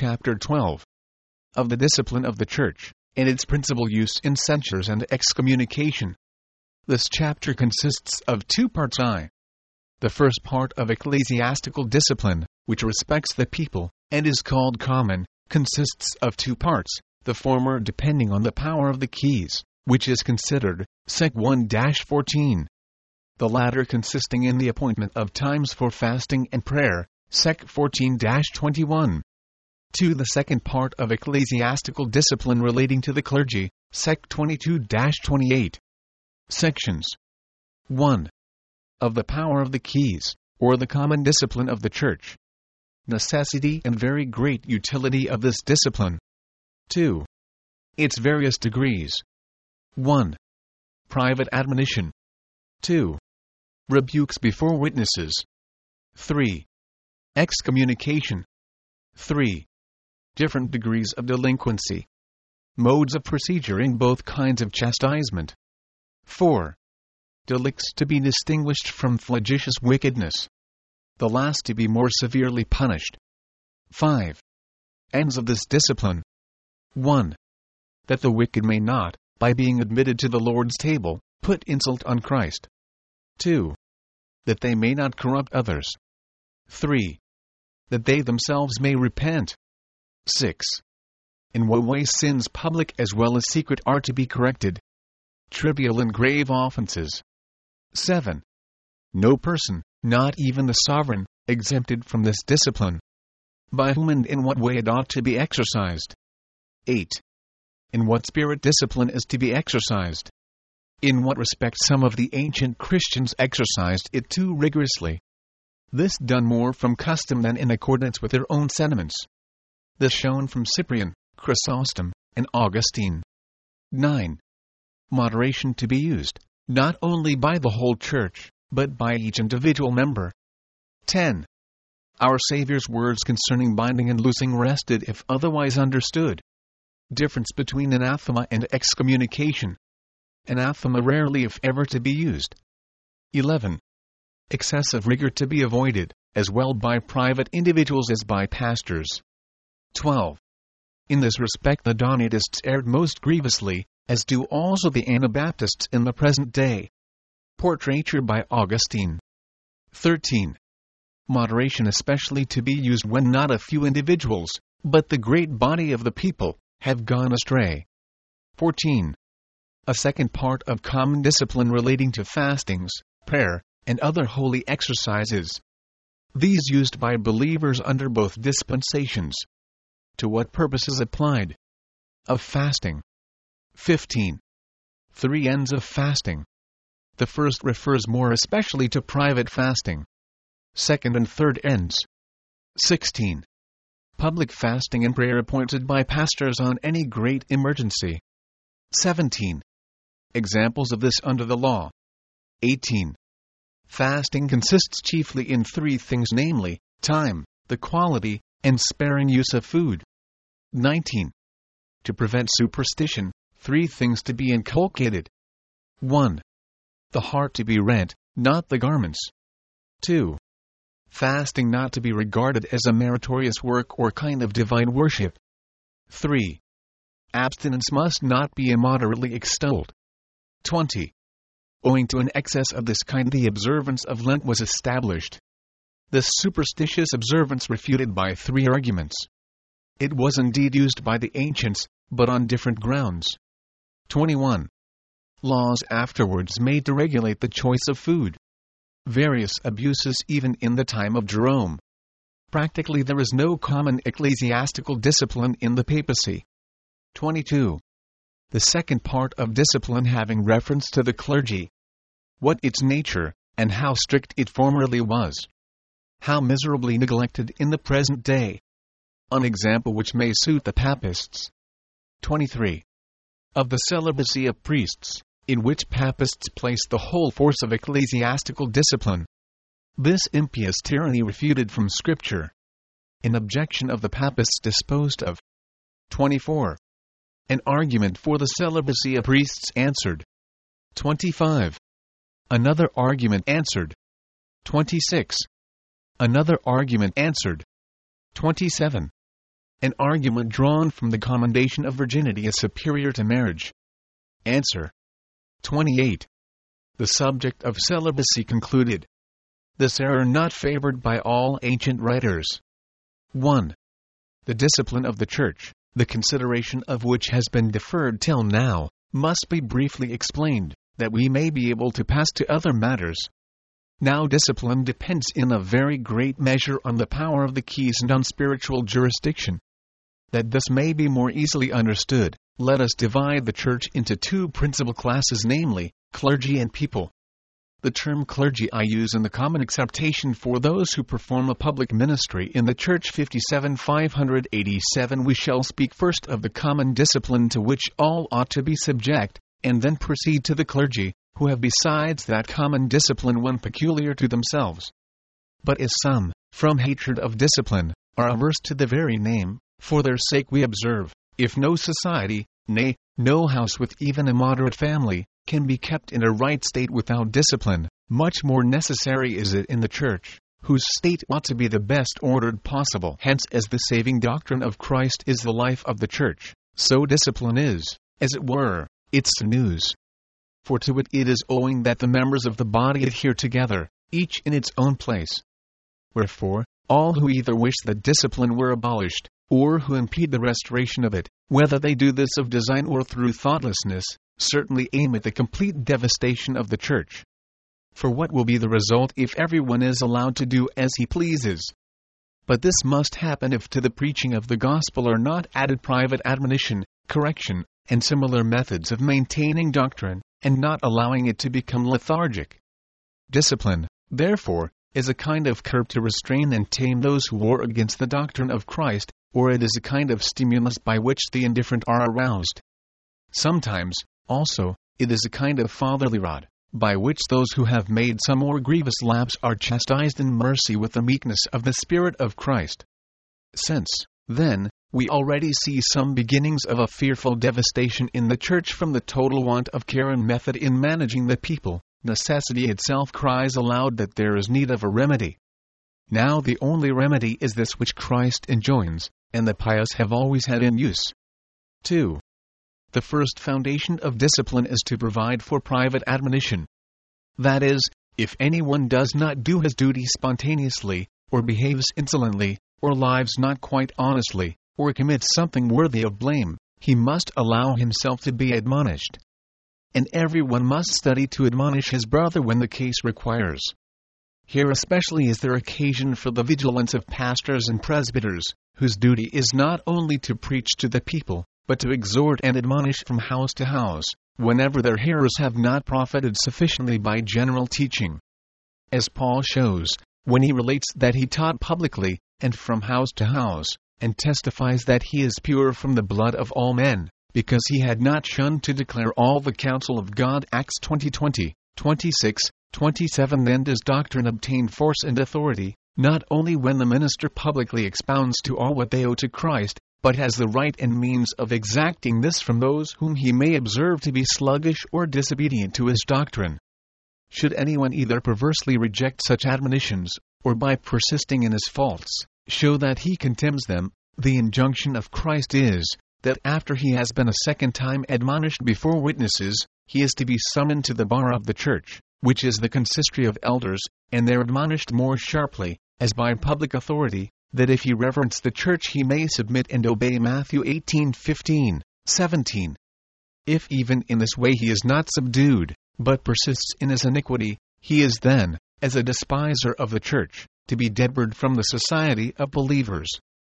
Chapter 12. Of the discipline of the Church, and its principal use in censures and excommunication. This chapter consists of 2 parts. The first part of ecclesiastical discipline, which respects the people, and is called common, consists of 2 parts, the former depending on the power of the keys, which is considered, Sec 1-14. The latter consisting in the appointment of times for fasting and prayer, Sec 14-21. 2. The second part of ecclesiastical discipline relating to the clergy, Sec 22-28. Sections 1. Of the power of the keys, or the common discipline of the Church. Necessity and very great utility of this discipline. 2. Its various degrees. 1. Private admonition. 2. Rebukes before witnesses. 3. Excommunication. 3. Different degrees of delinquency. Modes of procedure in both kinds of chastisement. 4. Delicts to be distinguished from flagitious wickedness. The last to be more severely punished. 5. Ends of this discipline. 1. That the wicked may not, by being admitted to the Lord's table, put insult on Christ. 2. That they may not corrupt others. 3. That they themselves may repent. 6. In what way sins public as well as secret are to be corrected. Trivial and grave offenses. 7. No person, not even the sovereign, exempted from this discipline. By whom and in what way it ought to be exercised. 8. In what spirit discipline is to be exercised. In what respect some of the ancient Christians exercised it too rigorously. This done more from custom than in accordance with their own sentiments. This shown from Cyprian, Chrysostom, and Augustine. 9. Moderation to be used, not only by the whole Church, but by each individual member. 10. Our Saviour's words concerning binding and loosing rested if otherwise understood. Difference between anathema and excommunication. Anathema rarely if ever to be used. 11. Excessive rigor to be avoided, as well by private individuals as by pastors. 12. In this respect the Donatists erred most grievously, as do also the Anabaptists in the present day. Portraiture by Augustine. 13. Moderation especially to be used when not a few individuals, but the great body of the people, have gone astray. 14. A second part of common discipline relating to fastings, prayer, and other holy exercises. These used by believers under both dispensations. To what purposes applied? Of fasting. 15. 3 ends of fasting. The first refers more especially to private fasting. Second and third ends. 16. Public fasting and prayer appointed by pastors on any great emergency. 17. Examples of this under the law. 18. Fasting consists chiefly in 3 things, namely, time, the quality, and sparing use of food. 19. To prevent superstition, 3 things to be inculcated. 1. The heart to be rent, not the garments. 2. Fasting not to be regarded as a meritorious work or kind of divine worship. 3. Abstinence must not be immoderately extolled. 20. Owing to an excess of this kind the observance of Lent was established. This superstitious observance refuted by 3 arguments. It was indeed used by the ancients, but on different grounds. 21. Laws afterwards made to regulate the choice of food. Various abuses even in the time of Jerome. Practically there is no common ecclesiastical discipline in the papacy. 22. The second part of discipline having reference to the clergy. What its nature, and how strict it formerly was. How miserably neglected in the present day. An example which may suit the papists. 23. Of the celibacy of priests, in which papists place the whole force of ecclesiastical discipline. This impious tyranny refuted from Scripture. An objection of the papists disposed of. 24. An argument for the celibacy of priests answered. 25. Another argument answered. 26. Another argument answered. 27. An argument drawn from the commendation of virginity is superior to marriage. Answer. 28. The subject of celibacy concluded. This error not favored by all ancient writers. 1. The discipline of the Church, the consideration of which has been deferred till now, must be briefly explained, that we may be able to pass to other matters. Now discipline depends in a very great measure on the power of the keys and on spiritual jurisdiction. That this may be more easily understood, let us divide the Church into two principal classes, namely, clergy and people. The term clergy I use in the common acceptation for those who perform a public ministry in the Church. 57:587. We shall speak first of the common discipline to which all ought to be subject, and then proceed to the clergy, who have besides that common discipline one peculiar to themselves. But as some, from hatred of discipline, are averse to the very name, for their sake we observe, if no society, nay, no house with even a moderate family, can be kept in a right state without discipline, much more necessary is it in the Church, whose state ought to be the best ordered possible. Hence, as the saving doctrine of Christ is the life of the Church, so discipline is, as it were, its news. For to it is owing that the members of the body adhere together, each in its own place. Wherefore, all who either wish that discipline were abolished, or who impede the restoration of it, whether they do this of design or through thoughtlessness, certainly aim at the complete devastation of the Church. For what will be the result if everyone is allowed to do as he pleases? But this must happen if to the preaching of the gospel are not added private admonition, correction, and similar methods of maintaining doctrine, and not allowing it to become lethargic. Discipline, therefore, is a kind of curb to restrain and tame those who war against the doctrine of Christ, or it is a kind of stimulus by which the indifferent are aroused. Sometimes, also, it is a kind of fatherly rod, by which those who have made some more grievous lapse are chastised in mercy with the meekness of the Spirit of Christ. Since, then, we already see some beginnings of a fearful devastation in the Church from the total want of care and method in managing the people, necessity itself cries aloud that there is need of a remedy. Now the only remedy is this which Christ enjoins, and the pious have always had in use. 2. The first foundation of discipline is to provide for private admonition. That is, if anyone does not do his duty spontaneously, or behaves insolently, or lives not quite honestly, or commits something worthy of blame, he must allow himself to be admonished. And everyone must study to admonish his brother when the case requires. Here especially is there occasion for the vigilance of pastors and presbyters, whose duty is not only to preach to the people, but to exhort and admonish from house to house, whenever their hearers have not profited sufficiently by general teaching. As Paul shows, when he relates that he taught publicly, and from house to house, and testifies that he is pure from the blood of all men, because he had not shunned to declare all the counsel of God. Acts 20:20, 26, 27. Then does doctrine obtain force and authority, not only when the minister publicly expounds to all what they owe to Christ, but has the right and means of exacting this from those whom he may observe to be sluggish or disobedient to his doctrine. Should anyone either perversely reject such admonitions, or by persisting in his faults, show that he contemns them, the injunction of Christ is, that after he has been a second time admonished before witnesses, he is to be summoned to the bar of the Church, which is the consistory of elders, and there admonished more sharply, as by public authority, that if he reverence the Church he may submit and obey. Matthew 18:15, 17. If even in this way he is not subdued, but persists in his iniquity, he is then, as a despiser of the Church, to be debarred from the society of believers.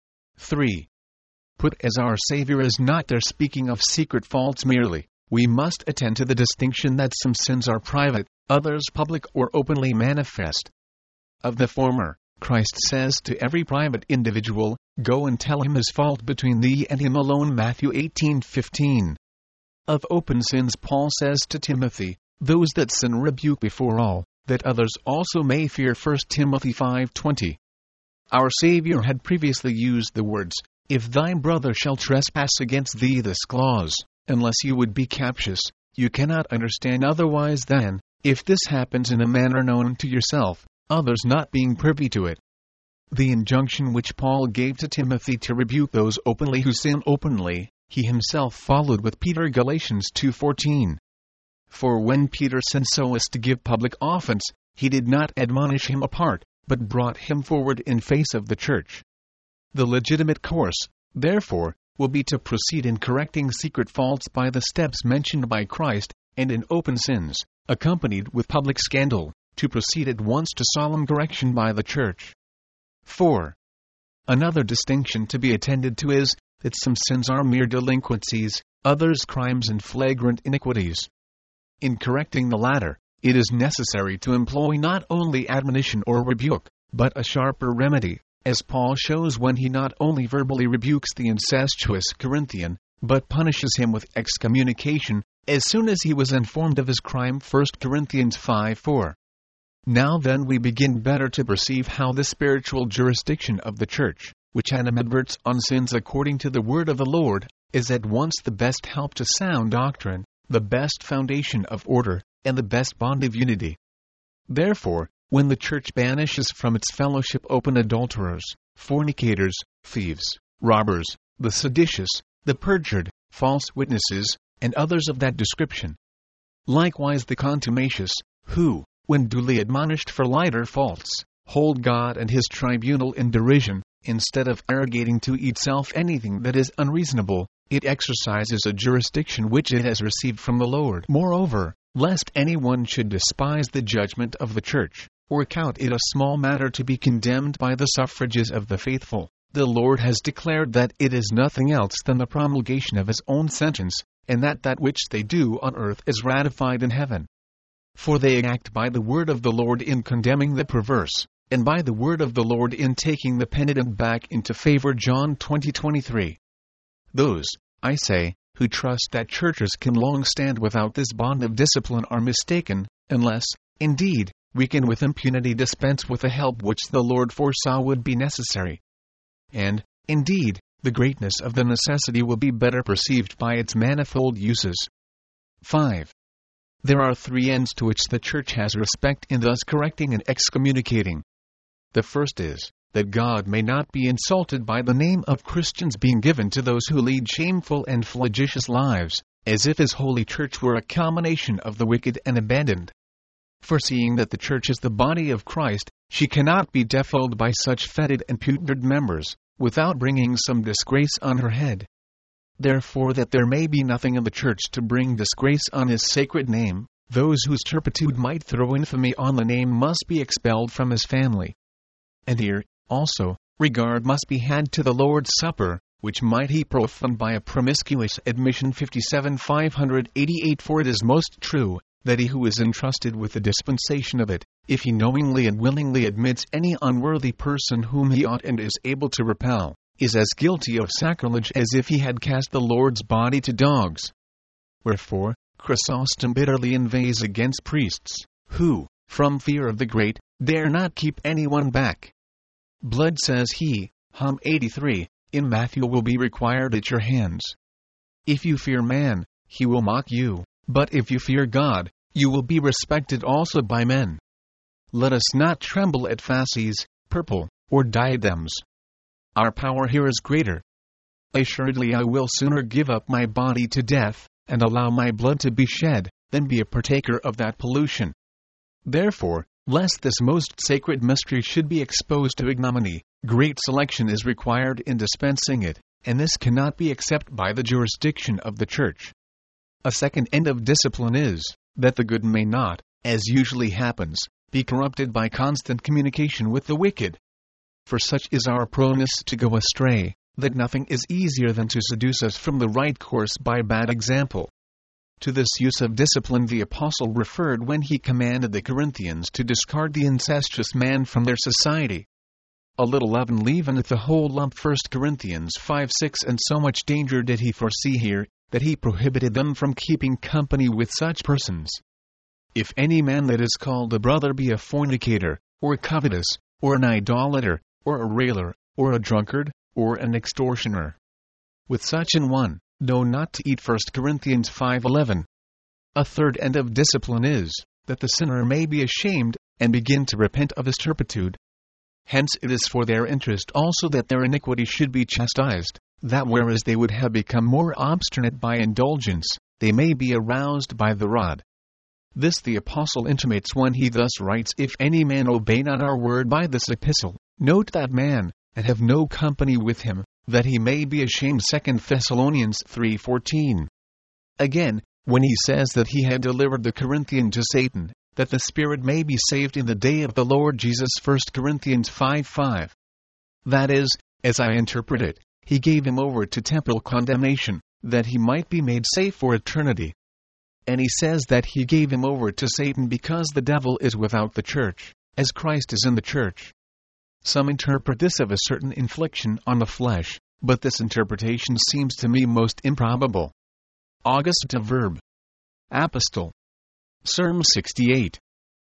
3. Put as our Savior is not there speaking of secret faults merely, we must attend to the distinction that some sins are private, others public or openly manifest. Of the former, Christ says to every private individual, "Go and tell him his fault between thee and him alone." Matthew 18:15. Of open sins Paul says to Timothy, "Those that sin rebuke before all, that others also may fear." 1 Timothy 5:20. Our Savior had previously used the words, "If thy brother shall trespass against thee," this clause, unless you would be captious, you cannot understand otherwise than, if this happens in a manner known to yourself, others not being privy to it. The injunction which Paul gave to Timothy to rebuke those openly who sin openly, he himself followed with Peter. Galatians 2:14. For when Peter sent so as to give public offense, he did not admonish him apart, but brought him forward in face of the church. The legitimate course, therefore, will be to proceed in correcting secret faults by the steps mentioned by Christ, and in open sins, accompanied with public scandal, to proceed at once to solemn correction by the church. 4. Another distinction to be attended to is, that some sins are mere delinquencies, others crimes and flagrant iniquities. In correcting the latter, it is necessary to employ not only admonition or rebuke, but a sharper remedy, as Paul shows when he not only verbally rebukes the incestuous Corinthian, but punishes him with excommunication, as soon as he was informed of his crime. 1 Corinthians 5:4. Now then we begin better to perceive how the spiritual jurisdiction of the church, which animadverts on sins according to the word of the Lord, is at once the best help to sound doctrine, the best foundation of order, and the best bond of unity. Therefore, when the church banishes from its fellowship open adulterers, fornicators, thieves, robbers, the seditious, the perjured, false witnesses, and others of that description, likewise the contumacious, who, when duly admonished for lighter faults, hold God and his tribunal in derision, instead of arrogating to itself anything that is unreasonable, it exercises a jurisdiction which it has received from the Lord. Moreover, lest anyone should despise the judgment of the church, or count it a small matter to be condemned by the suffrages of the faithful, the Lord has declared that it is nothing else than the promulgation of his own sentence, and that which they do on earth is ratified in heaven. For they act by the word of the Lord in condemning the perverse, and by the word of the Lord in taking the penitent back into favor. John 20:23. Those, I say, who trust that churches can long stand without this bond of discipline are mistaken, unless, indeed, we can with impunity dispense with the help which the Lord foresaw would be necessary. And, indeed, the greatness of the necessity will be better perceived by its manifold uses. 5. There are 3 ends to which the church has respect in thus correcting and excommunicating. The first is, that God may not be insulted by the name of Christians being given to those who lead shameful and flagitious lives, as if his holy church were a culmination of the wicked and abandoned. For seeing that the church is the body of Christ, she cannot be defiled by such fetid and putrid members, without bringing some disgrace on her head. Therefore, that there may be nothing in the church to bring disgrace on his sacred name, those whose turpitude might throw infamy on the name must be expelled from his family. And here, also, regard must be had to the Lord's Supper, which might he profane by a promiscuous admission. 57:588. For it is most true, that he who is entrusted with the dispensation of it, if he knowingly and willingly admits any unworthy person whom he ought and is able to repel, is as guilty of sacrilege as if he had cast the Lord's body to dogs. Wherefore, Chrysostom bitterly inveighs against priests, who, from fear of the great, dare not keep anyone back. Blood, says he, Hum 83, in Matthew, will be required at your hands. If you fear man, he will mock you, but if you fear God, you will be respected also by men. Let us not tremble at fasces, purple, or diadems. Our power here is greater. Assuredly I will sooner give up my body to death, and allow my blood to be shed, than be a partaker of that pollution. Therefore, lest this most sacred mystery should be exposed to ignominy, great selection is required in dispensing it, and this cannot be except by the jurisdiction of the church. A second end of discipline is, that the good may not, as usually happens, be corrupted by constant communication with the wicked. For such is our proneness to go astray, that nothing is easier than to seduce us from the right course by bad example. To this use of discipline the Apostle referred when he commanded the Corinthians to discard the incestuous man from their society. A little leaven leaveneth the whole lump. 1 Corinthians 5:6. And so much danger did he foresee here, that he prohibited them from keeping company with such persons. If any man that is called a brother be a fornicator, or covetous, or an idolater, or a railer, or a drunkard, or an extortioner, with such an one, know not to eat. 1 Corinthians 5:11. A third end of discipline is, that the sinner may be ashamed, and begin to repent of his turpitude. Hence it is for their interest also that their iniquity should be chastised, that whereas they would have become more obstinate by indulgence, they may be aroused by the rod. This the apostle intimates when he thus writes, If any man obey not our word by this epistle, note that man, and have no company with him, that he may be ashamed. 2 Thessalonians 3:14. Again, when he says that he had delivered the Corinthian to Satan, that the spirit may be saved in the day of the Lord Jesus. 1 Corinthians 5:5. That is, as I interpret it, he gave him over to temporal condemnation, that he might be made safe for eternity. And he says that he gave him over to Satan because the devil is without the church, as Christ is in the church. Some interpret this of a certain infliction on the flesh, but this interpretation seems to me most improbable. August a verb. Apostol. Psalm 68.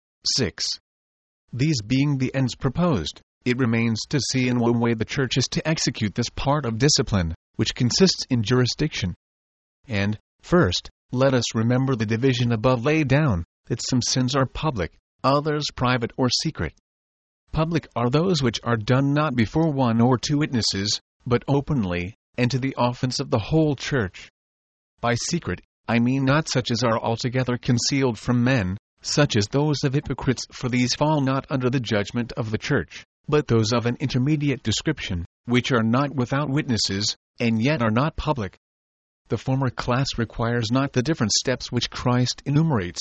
6. These being the ends proposed, it remains to see in what way the church is to execute this part of discipline, which consists in jurisdiction. And, first, let us remember the division above laid down, that some sins are public, others private or secret. Public are those which are done not before one or two witnesses, but openly, and to the offense of the whole church. By secret, I mean not such as are altogether concealed from men, such as those of hypocrites, for these fall not under the judgment of the church, but those of an intermediate description, which are not without witnesses, and yet are not public. The former class requires not the different steps which Christ enumerates.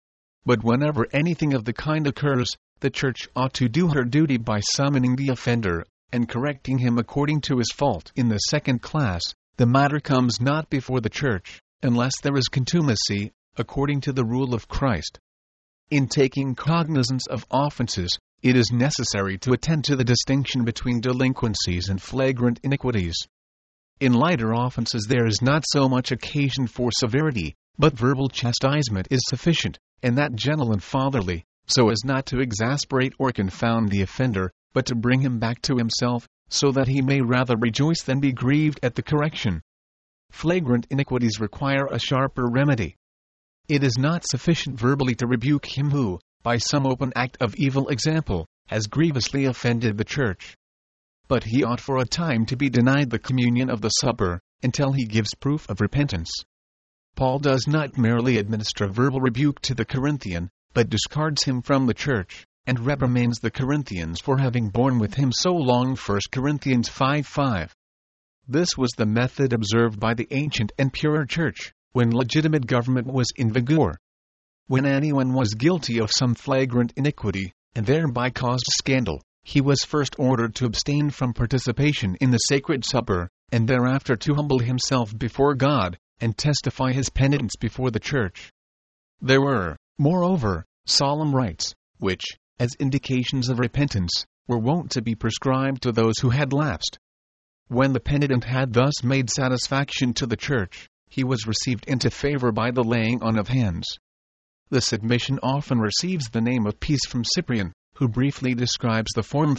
But whenever anything of the kind occurs, the church ought to do her duty by summoning the offender, and correcting him according to his fault. In the second class, the matter comes not before the church, unless there is contumacy, according to the rule of Christ. In taking cognizance of offenses, it is necessary to attend to the distinction between delinquencies and flagrant iniquities. In lighter offenses there is not so much occasion for severity, but verbal chastisement is sufficient, and that gentle and fatherly, so as not to exasperate or confound the offender, but to bring him back to himself, so that he may rather rejoice than be grieved at the correction. Flagrant iniquities require a sharper remedy. It is not sufficient verbally to rebuke him who, by some open act of evil example, has grievously offended the church. But he ought for a time to be denied the communion of the supper, until he gives proof of repentance. Paul does not merely administer verbal rebuke to the Corinthian, but discards him from the church, and reprimands the Corinthians for having borne with him so long. 1 Corinthians 5:5. This was the method observed by the ancient and pure church, when legitimate government was in vigor. When anyone was guilty of some flagrant iniquity, and thereby caused scandal, he was first ordered to abstain from participation in the sacred supper, and thereafter to humble himself before God, and testify his penitence before the church. There were, moreover, solemn rites, which, as indications of repentance, were wont to be prescribed to those who had lapsed. When the penitent had thus made satisfaction to the church, he was received into favor by the laying on of hands. This admission often receives the name of peace from Cyprian, who briefly describes the form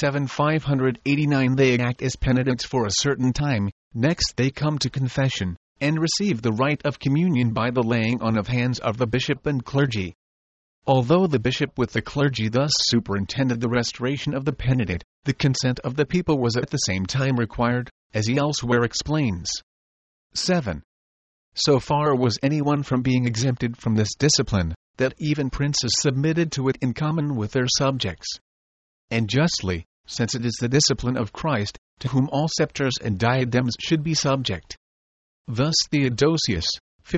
57:589. They act as penitents for a certain time, next they come to confession, and receive the rite of communion by the laying on of hands of the bishop and clergy. Although the bishop with the clergy thus superintended the restoration of the penitent, the consent of the people was at the same time required, as he elsewhere explains. 7. So far was anyone from being exempted from this discipline, that even princes submitted to it in common with their subjects. And justly, since it is the discipline of Christ, to whom all scepters and diadems should be subject. Thus Theodosius,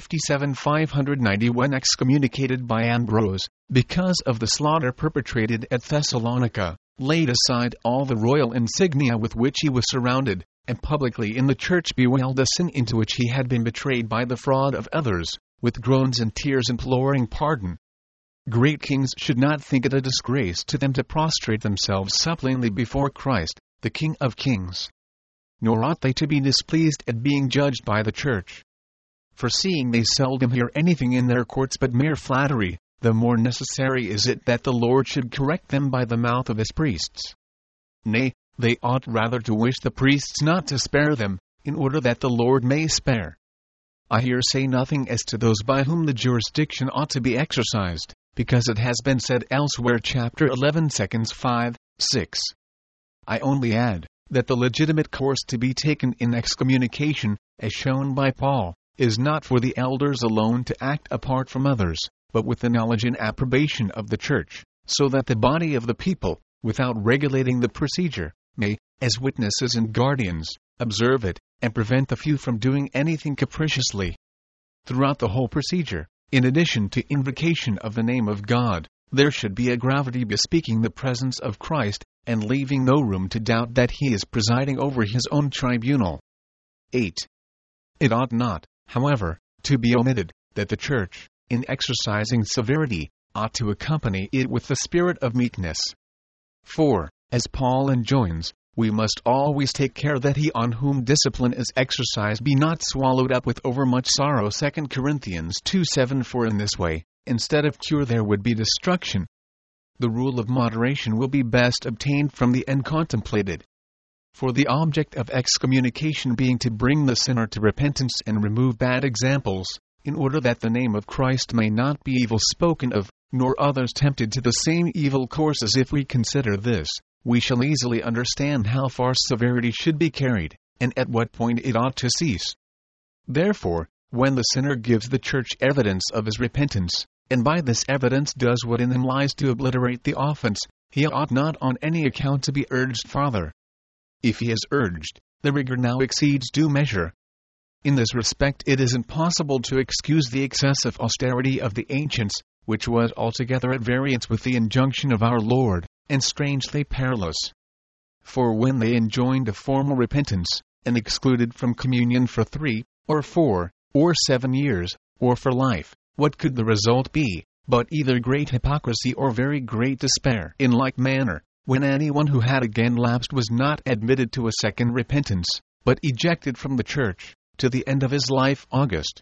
57:591, excommunicated by Ambrose, because of the slaughter perpetrated at Thessalonica, laid aside all the royal insignia with which he was surrounded, and publicly in the church bewailed the sin into which he had been betrayed by the fraud of others, with groans and tears imploring pardon. Great kings should not think it a disgrace to them to prostrate themselves suppliantly before Christ, the King of kings. Nor ought they to be displeased at being judged by the church. For seeing they seldom hear anything in their courts but mere flattery, the more necessary is it that the Lord should correct them by the mouth of his priests. Nay, they ought rather to wish the priests not to spare them, in order that the Lord may spare. I here say nothing as to those by whom the jurisdiction ought to be exercised, because it has been said elsewhere, chapter 11 seconds 5, 6. I only add that the legitimate course to be taken in excommunication, as shown by Paul, is not for the elders alone to act apart from others, but with the knowledge and approbation of the church, so that the body of the people, without regulating the procedure, may, as witnesses and guardians, observe it, and prevent the few from doing anything capriciously. Throughout the whole procedure, in addition to invocation of the name of God, there should be a gravity bespeaking the presence of Christ, and leaving no room to doubt that he is presiding over his own tribunal. 8. It ought not, however, to be omitted, that the Church, in exercising severity, ought to accompany it with the spirit of meekness. For, as Paul enjoins, we must always take care that he on whom discipline is exercised be not swallowed up with overmuch sorrow. 2 Corinthians 2:7. For in this way, instead of cure there would be destruction. The rule of moderation will be best obtained from the end contemplated. For the object of excommunication being to bring the sinner to repentance and remove bad examples, in order that the name of Christ may not be evil spoken of, nor others tempted to the same evil courses. If we consider this, we shall easily understand how far severity should be carried, and at what point it ought to cease. Therefore, when the sinner gives the church evidence of his repentance, and by this evidence does what in him lies to obliterate the offense, he ought not on any account to be urged farther. If he is urged, the rigor now exceeds due measure. In this respect it is impossible to excuse the excessive austerity of the ancients, which was altogether at variance with the injunction of our Lord, and strangely perilous. For when they enjoined a formal repentance, and excluded from communion for 3, or 4, or 7 years, or for life, what could the result be, but either great hypocrisy or very great despair? In like manner, when anyone who had again lapsed was not admitted to a second repentance, but ejected from the church, to the end of his life. August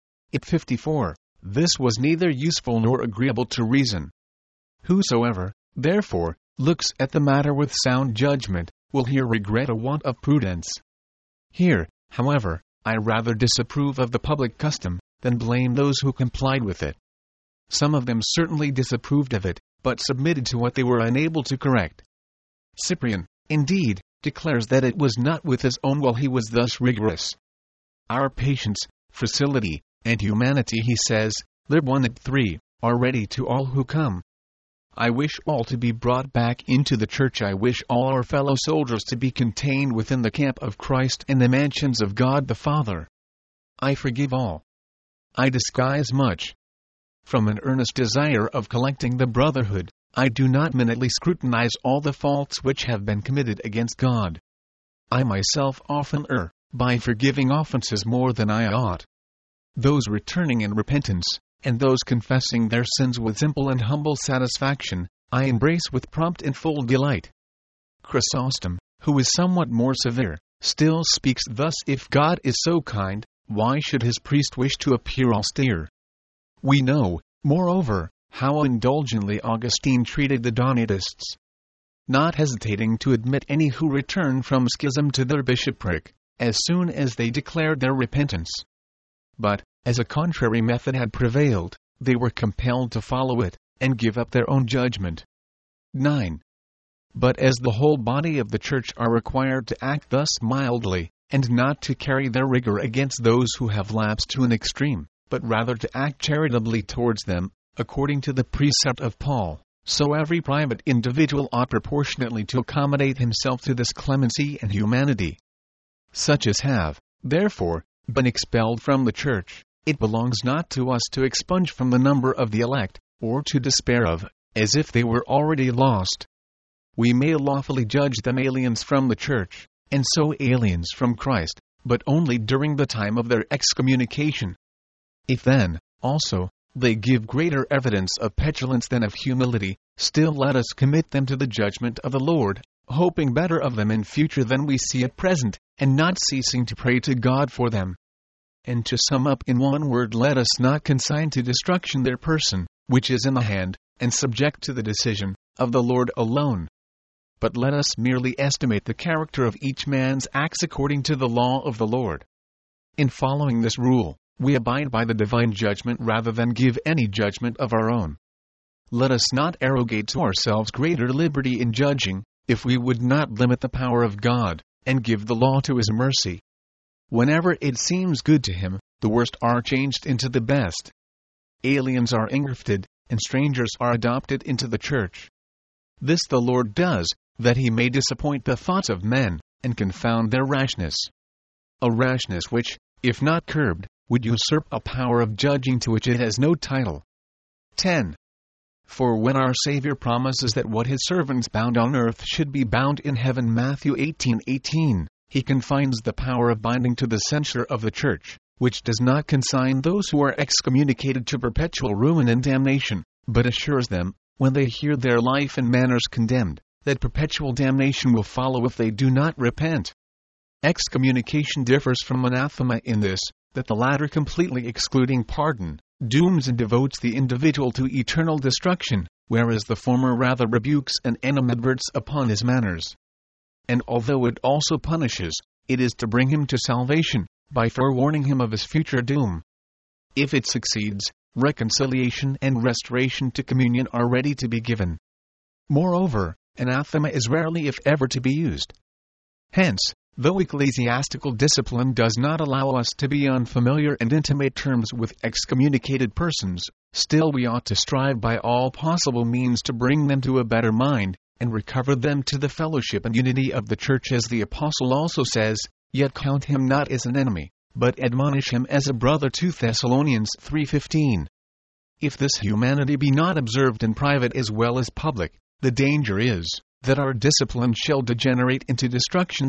54. This was neither useful nor agreeable to reason. Whosoever, therefore, looks at the matter with sound judgment, will here regret a want of prudence. Here, however, I rather disapprove of the public custom, than blame those who complied with it. Some of them certainly disapproved of it, but submitted to what they were unable to correct. Cyprian, indeed, declares that it was not with his own will he was thus rigorous. Our patience, facility, and humanity, he says, Lib 1:3, are ready to all who come. I wish all to be brought back into the church. I wish all our fellow soldiers to be contained within the camp of Christ and the mansions of God the Father. I forgive all. I disguise much. From an earnest desire of collecting the brotherhood, I do not minutely scrutinize all the faults which have been committed against God. I myself often err, by forgiving offenses more than I ought. Those returning in repentance, and those confessing their sins with simple and humble satisfaction, I embrace with prompt and full delight. Chrysostom, who is somewhat more severe, still speaks thus: if God is so kind, why should his priest wish to appear austere? We know, moreover, how indulgently Augustine treated the Donatists, not hesitating to admit any who returned from schism to their bishopric, as soon as they declared their repentance. But, as a contrary method had prevailed, they were compelled to follow it, and give up their own judgment. 9. But as the whole body of the Church are required to act thus mildly, and not to carry their rigor against those who have lapsed to an extreme, but rather to act charitably towards them, according to the precept of Paul, so every private individual ought proportionately to accommodate himself to this clemency and humanity. Such as have, therefore, been expelled from the Church, it belongs not to us to expunge from the number of the elect, or to despair of, as if they were already lost. We may lawfully judge them aliens from the Church, and so aliens from Christ, but only during the time of their excommunication. If then, also, they give greater evidence of petulance than of humility, still let us commit them to the judgment of the Lord, hoping better of them in future than we see at present, and not ceasing to pray to God for them. And to sum up in one word, let us not consign to destruction their person, which is in the hand, and subject to the decision, of the Lord alone. But let us merely estimate the character of each man's acts according to the law of the Lord. In following this rule, we abide by the divine judgment rather than give any judgment of our own. Let us not arrogate to ourselves greater liberty in judging, if we would not limit the power of God, and give the law to His mercy. Whenever it seems good to Him, the worst are changed into the best. Aliens are engrafted, and strangers are adopted into the church. This the Lord does, that He may disappoint the thoughts of men, and confound their rashness. A rashness which, if not curbed, would usurp a power of judging to which it has no title. 10. For when our Savior promises that what His servants bound on earth should be bound in heaven, Matthew 18:18, He confines the power of binding to the censure of the church, which does not consign those who are excommunicated to perpetual ruin and damnation, but assures them, when they hear their life and manners condemned, that perpetual damnation will follow if they do not repent. Excommunication differs from anathema in this, that the latter, completely excluding pardon, dooms and devotes the individual to eternal destruction, whereas the former rather rebukes and animadverts upon his manners. And although it also punishes, it is to bring him to salvation, by forewarning him of his future doom. If it succeeds, reconciliation and restoration to communion are ready to be given. Moreover, anathema is rarely if ever to be used. Hence, though ecclesiastical discipline does not allow us to be on familiar and intimate terms with excommunicated persons, still we ought to strive by all possible means to bring them to a better mind, and recover them to the fellowship and unity of the church, as the Apostle also says, "Yet count him not as an enemy, but admonish him as a brother," 2 Thessalonians 3:15. If this humanity be not observed in private as well as public, the danger is that our discipline shall degenerate into destruction.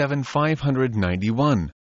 57:591.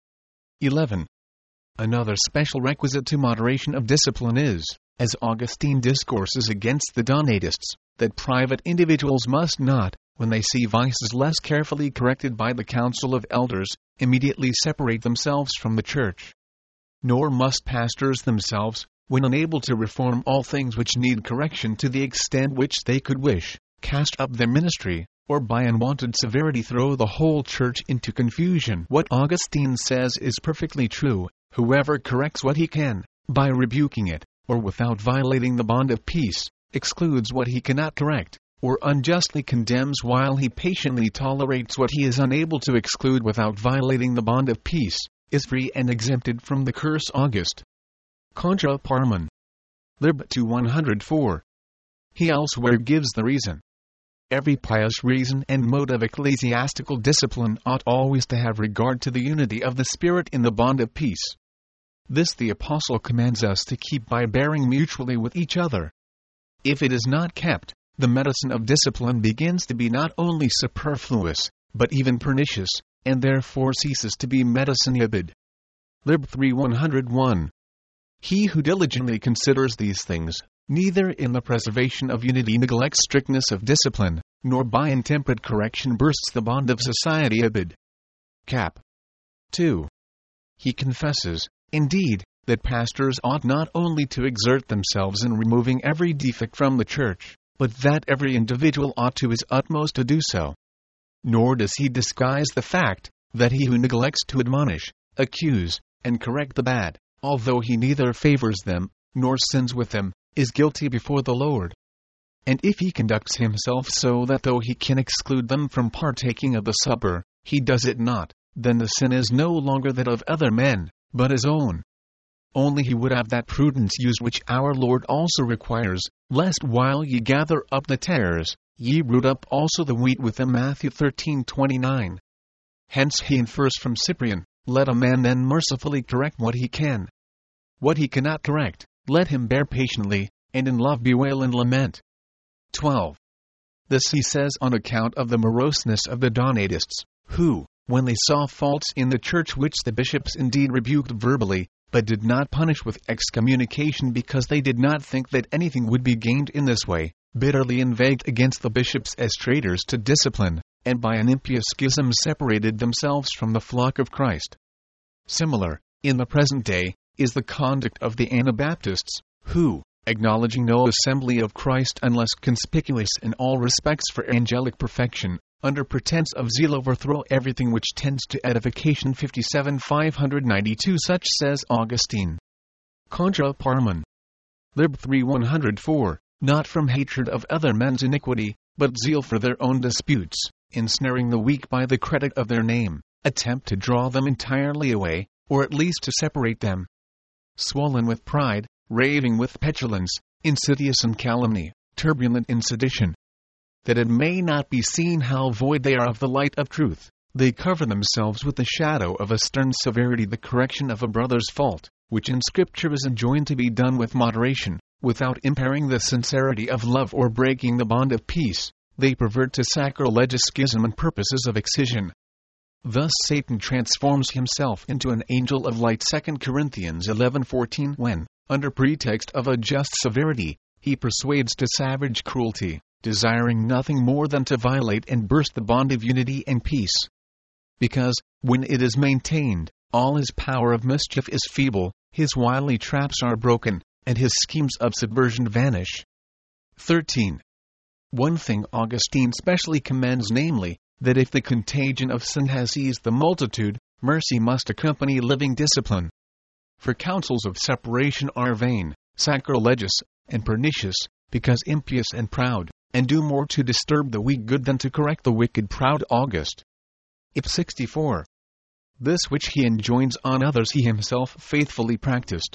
11. Another special requisite to moderation of discipline is, as Augustine discourses against the Donatists, that private individuals must not, when they see vices less carefully corrected by the council of elders, immediately separate themselves from the church. Nor must pastors themselves, when unable to reform all things which need correction to the extent which they could wish, cast up their ministry, or by unwanted severity throw the whole church into confusion. What Augustine says is perfectly true: whoever corrects what he can, by rebuking it, or without violating the bond of peace, excludes what he cannot correct, or unjustly condemns while he patiently tolerates what he is unable to exclude without violating the bond of peace, is free and exempted from the curse. August. Contra Parmen. Lib. 204. He elsewhere gives the reason. Every pious reason and mode of ecclesiastical discipline ought always to have regard to the unity of the Spirit in the bond of peace. This the Apostle commands us to keep by bearing mutually with each other. If it is not kept, the medicine of discipline begins to be not only superfluous, but even pernicious, and therefore ceases to be medicine. Ibid. Lib. 3:101. He who diligently considers these things, neither in the preservation of unity neglects strictness of discipline, nor by intemperate correction bursts the bond of society. Ibid. Cap. 2. He confesses, indeed, that pastors ought not only to exert themselves in removing every defect from the church, but that every individual ought to his utmost to do so. Nor does he disguise the fact that he who neglects to admonish, accuse, and correct the bad, although he neither favors them, nor sins with them, is guilty before the Lord. And if he conducts himself so that though he can exclude them from partaking of the supper, he does it not, then the sin is no longer that of other men, but his own. Only he would have that prudence used which our Lord also requires, lest while ye gather up the tares, ye root up also the wheat with them. Matthew 13:29. Hence he infers from Cyprian, let a man then mercifully correct what he can. What he cannot correct, let him bear patiently, and in love bewail and lament. 12. This he says on account of the moroseness of the Donatists, who, when they saw faults in the church which the bishops indeed rebuked verbally, but did not punish with excommunication because they did not think that anything would be gained in this way, bitterly inveighed against the bishops as traitors to discipline, and by an impious schism separated themselves from the flock of Christ. Similar, in the present day, is the conduct of the Anabaptists, who, acknowledging no assembly of Christ unless conspicuous in all respects for angelic perfection, under pretense of zeal overthrow everything which tends to edification. 57:592. Such says Augustine. Contra Parmen. Lib. 3:104. Not from hatred of other men's iniquity, but zeal for their own disputes, ensnaring the weak by the credit of their name, attempt to draw them entirely away, or at least to separate them. Swollen with pride, raving with petulance, insidious in calumny, turbulent in sedition, that it may not be seen how void they are of the light of truth, they cover themselves with the shadow of a stern severity, the correction of a brother's fault, which in Scripture is enjoined to be done with moderation, without impairing the sincerity of love or breaking the bond of peace. They pervert to sacrilegious schism and purposes of excision. Thus Satan transforms himself into an angel of light, 2 Corinthians 11:14, when, under pretext of a just severity, he persuades to savage cruelty, desiring nothing more than to violate and burst the bond of unity and peace. Because, when it is maintained, all his power of mischief is feeble, his wily traps are broken, and his schemes of subversion vanish. 13. One thing Augustine specially commends, namely, that if the contagion of sin has seized the multitude, mercy must accompany living discipline. For counsels of separation are vain, sacrilegious, and pernicious, because impious and proud, and do more to disturb the weak good than to correct the wicked. Proud August. Ip 64. This which he enjoins on others he himself faithfully practiced.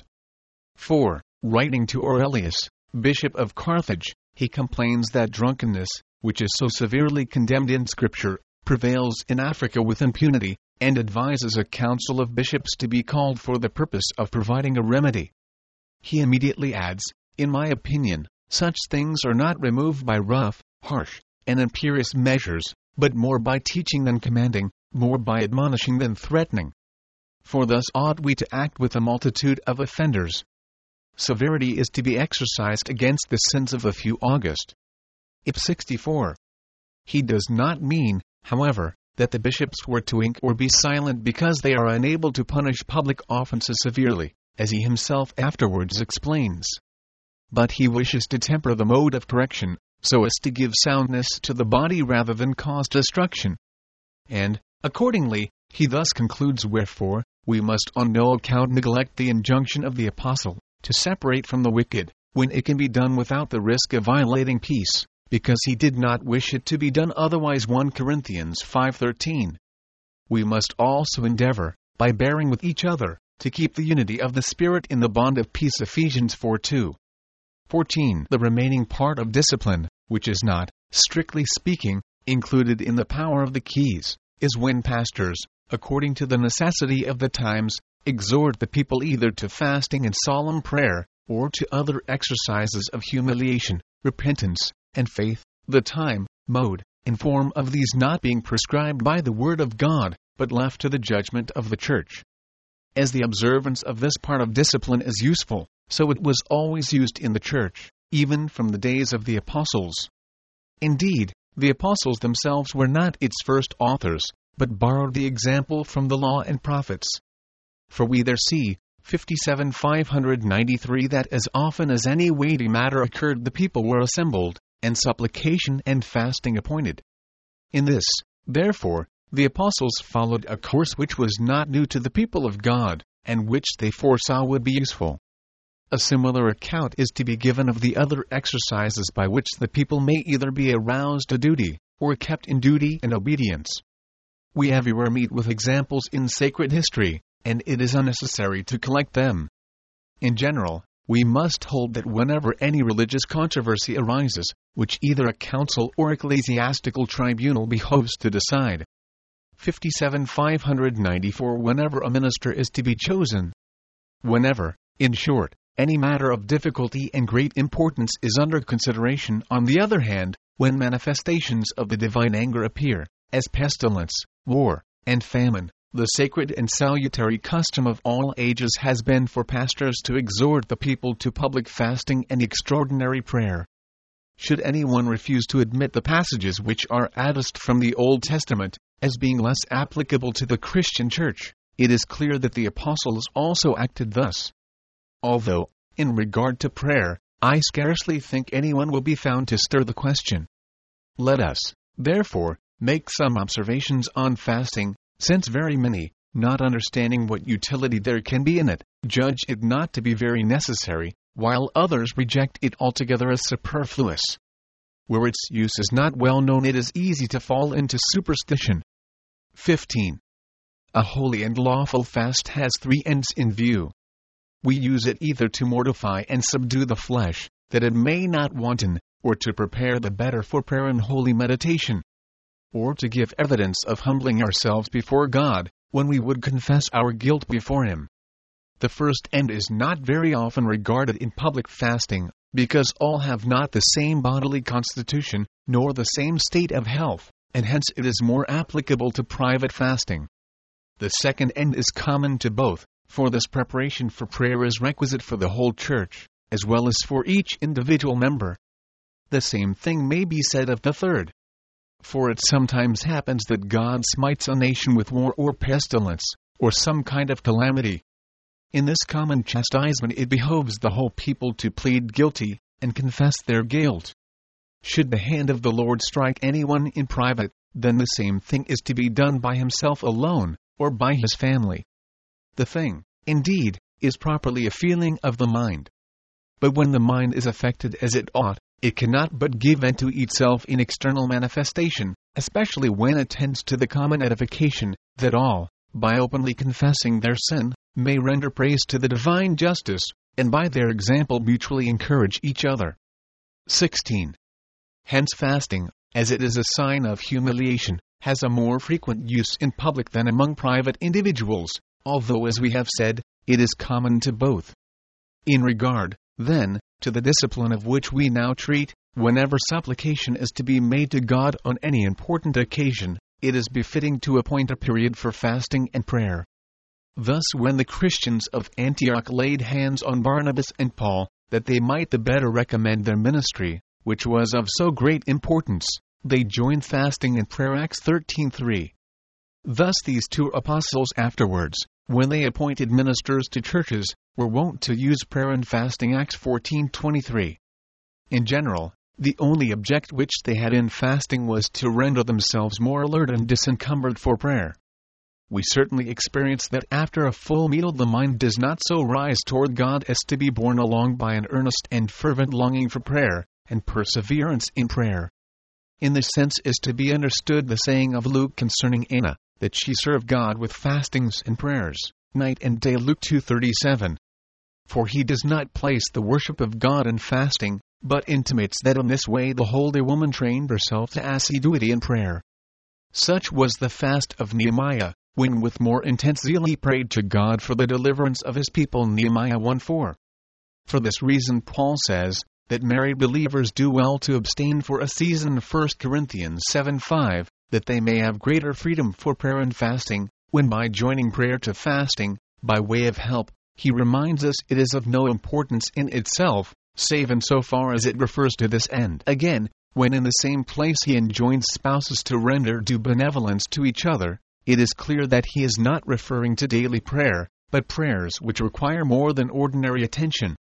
4. Writing to Aurelius, Bishop of Carthage, he complains that drunkenness, which is so severely condemned in Scripture, prevails in Africa with impunity, and advises a council of bishops to be called for the purpose of providing a remedy. He immediately adds, "In my opinion, such things are not removed by rough, harsh, and imperious measures, but more by teaching than commanding, more by admonishing than threatening. For thus ought we to act with a multitude of offenders." Severity is to be exercised against the sins of the few. August. Ip 64. He does not mean, however, that the bishops were to wink or be silent because they are unable to punish public offenses severely, as he himself afterwards explains. But he wishes to temper the mode of correction, so as to give soundness to the body rather than cause destruction. And, accordingly, he thus concludes, "Wherefore, we must on no account neglect the injunction of the Apostle, to separate from the wicked, when it can be done without the risk of violating peace, because he did not wish it to be done otherwise." 1 Corinthians 5:13. We must also endeavor, by bearing with each other, to keep the unity of the Spirit in the bond of peace. Ephesians 4:2. 14. The remaining part of discipline, which is not, strictly speaking, included in the power of the keys, is when pastors, according to the necessity of the times, exhort the people either to fasting and solemn prayer, or to other exercises of humiliation, repentance, and faith, the time, mode, and form of these not being prescribed by the Word of God, but left to the judgment of the Church. As the observance of this part of discipline is useful, so it was always used in the Church, even from the days of the Apostles. Indeed, the Apostles themselves were not its first authors, but borrowed the example from the Law and Prophets. For we there see, 57:593, that as often as any weighty matter occurred the people were assembled, and supplication and fasting appointed. In this, therefore, the Apostles followed a course which was not new to the people of God, and which they foresaw would be useful. A similar account is to be given of the other exercises by which the people may either be aroused to duty, or kept in duty and obedience. We everywhere meet with examples in sacred history, and it is unnecessary to collect them. In general, we must hold that whenever any religious controversy arises, which either a council or ecclesiastical tribunal behoves to decide. 57:594. Whenever a minister is to be chosen. Whenever, in short, any matter of difficulty and great importance is under consideration. On the other hand, when manifestations of the divine anger appear, as pestilence, war, and famine, the sacred and salutary custom of all ages has been for pastors to exhort the people to public fasting and extraordinary prayer. Should anyone refuse to admit the passages which are adduced from the Old Testament, as being less applicable to the Christian Church, it is clear that the Apostles also acted thus. Although, in regard to prayer, I scarcely think anyone will be found to stir the question. Let us, therefore, make some observations on fasting, since very many, not understanding what utility there can be in it, judge it not to be very necessary, while others reject it altogether as superfluous. Where its use is not well known, it is easy to fall into superstition. 15. A holy and lawful fast has 3 ends in view. We use it either to mortify and subdue the flesh, that it may not wanton, or to prepare the better for prayer and holy meditation, or to give evidence of humbling ourselves before God, when we would confess our guilt before Him. The first end is not very often regarded in public fasting, because all have not the same bodily constitution, nor the same state of health, and hence it is more applicable to private fasting. The second end is common to both, for this preparation for prayer is requisite for the whole church, as well as for each individual member. The same thing may be said of the third. For it sometimes happens that God smites a nation with war or pestilence, or some kind of calamity. In this common chastisement it behoves the whole people to plead guilty, and confess their guilt. Should the hand of the Lord strike anyone in private, then the same thing is to be done by himself alone, or by his family. The thing, indeed, is properly a feeling of the mind. But when the mind is affected as it ought, it cannot but give vent to itself in external manifestation, especially when it tends to the common edification, that all, by openly confessing their sin, may render praise to the divine justice, and by their example mutually encourage each other. 16. Hence fasting, as it is a sign of humiliation, has a more frequent use in public than among private individuals, although, as we have said, it is common to both. In regard, then, to the discipline of which we now treat, whenever supplication is to be made to God on any important occasion, it is befitting to appoint a period for fasting and prayer. Thus, when the Christians of Antioch laid hands on Barnabas and Paul, that they might the better recommend their ministry, which was of so great importance, they joined fasting and prayer. Acts 13:3. Thus these 2 apostles afterwards, when they appointed ministers to churches, were wont to use prayer and fasting. Acts 14:23. In general, the only object which they had in fasting was to render themselves more alert and disencumbered for prayer. We certainly experience that after a full meal the mind does not so rise toward God as to be borne along by an earnest and fervent longing for prayer, and perseverance in prayer. In this sense is to be understood the saying of Luke concerning Anna, that she served God with fastings and prayers, night and day. Luke 2:37. For he does not place the worship of God in fasting, but intimates that in this way the holy woman trained herself to assiduity in prayer. Such was the fast of Nehemiah, when with more intense zeal he prayed to God for the deliverance of his people. Nehemiah 1:4. For this reason Paul says, that married believers do well to abstain for a season. 1 Corinthians 7:5, that they may have greater freedom for prayer and fasting, when by joining prayer to fasting, by way of help, he reminds us it is of no importance in itself, save in so far as it refers to this end. Again, when in the same place he enjoins spouses to render due benevolence to each other, it is clear that he is not referring to daily prayer, but prayers which require more than ordinary attention.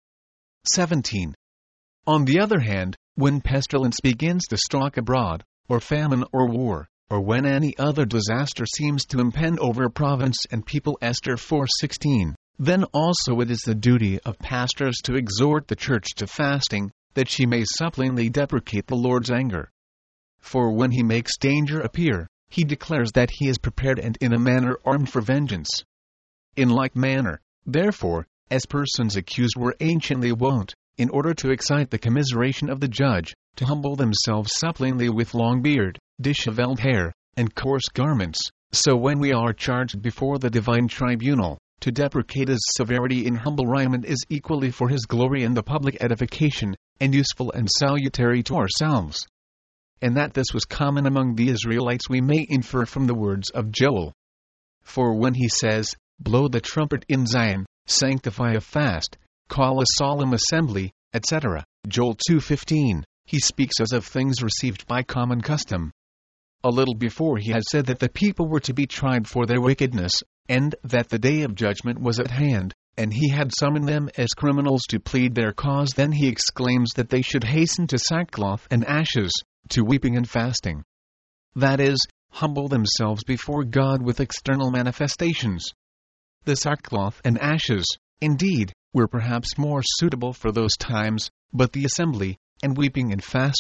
17. On the other hand, when pestilence begins to stalk abroad, or famine or war, or when any other disaster seems to impend over a province and people, Esther 4:16, then also it is the duty of pastors to exhort the church to fasting, that she may suppliantly deprecate the Lord's anger. For when he makes danger appear, he declares that he is prepared and in a manner armed for vengeance. In like manner, therefore, as persons accused were anciently wont, in order to excite the commiseration of the judge, to humble themselves suppliantly with long beard, dishevelled hair, and coarse garments, so when we are charged before the divine tribunal, to deprecate his severity in humble raiment is equally for his glory and the public edification, and useful and salutary to ourselves. And that this was common among the Israelites we may infer from the words of Joel. For when he says, "Blow the trumpet in Zion, sanctify a fast, call a solemn assembly," etc., Joel 2:15, he speaks as of things received by common custom. A little before he had said that the people were to be tried for their wickedness, and that the day of judgment was at hand, and he had summoned them as criminals to plead their cause. Then he exclaims that they should hasten to sackcloth and ashes, to weeping and fasting. That is, humble themselves before God with external manifestations. The sackcloth and ashes, indeed, were perhaps more suitable for those times, but the assembly, and weeping and fasting,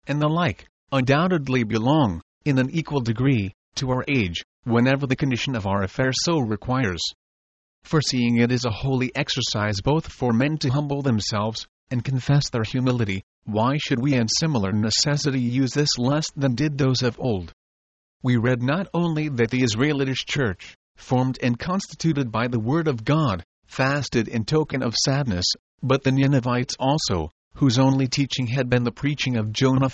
and the like, undoubtedly belong, in an equal degree, to our age, whenever the condition of our affairs so requires. Foreseeing it is a holy exercise both for men to humble themselves, and confess their humility, why should we in similar necessity use this less than did those of old? We read not only that the Israelitish church, formed and constituted by the word of God, fasted in token of sadness, but the Ninevites also, whose only teaching had been the preaching of Jonah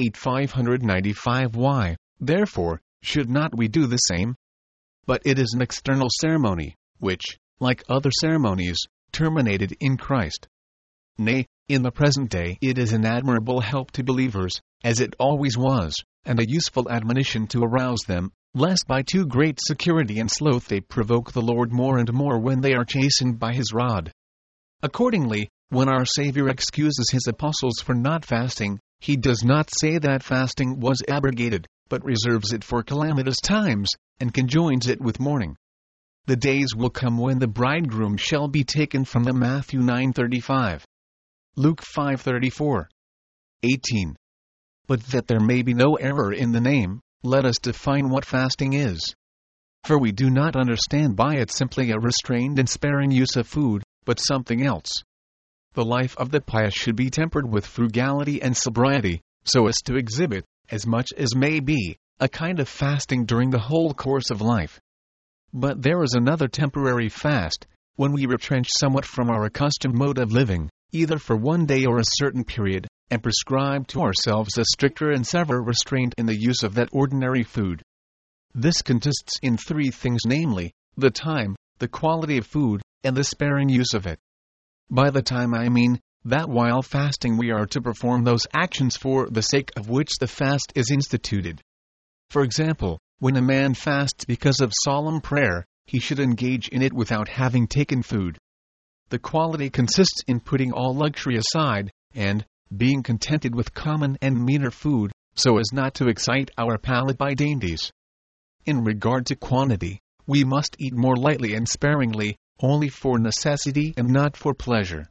58:595. Why, therefore, should not we do the same? But it is an external ceremony, which, like other ceremonies, terminated in Christ. Nay, in the present day it is an admirable help to believers, as it always was, and a useful admonition to arouse them, lest by too great security and sloth they provoke the Lord more and more when they are chastened by his rod. Accordingly, when our Savior excuses his apostles for not fasting, he does not say that fasting was abrogated, but reserves it for calamitous times, and conjoins it with mourning. The days will come when the bridegroom shall be taken from them. Matthew 9:35. Luke 5:34. 18. But that there may be no error in the name, let us define what fasting is. For we do not understand by it simply a restrained and sparing use of food, but something else. The life of the pious should be tempered with frugality and sobriety, so as to exhibit, as much as may be, a kind of fasting during the whole course of life. But there is another temporary fast, when we retrench somewhat from our accustomed mode of living, either for one day or a certain period, and prescribe to ourselves a stricter and severer restraint in the use of that ordinary food. This consists in three things, namely, the time, the quality of food, and the sparing use of it. By the time I mean, that while fasting we are to perform those actions for the sake of which the fast is instituted. For example, when a man fasts because of solemn prayer, he should engage in it without having taken food. The quality consists in putting all luxury aside, and being contented with common and meaner food, so as not to excite our palate by dainties. In regard to quantity, we must eat more lightly and sparingly, only for necessity and not for pleasure.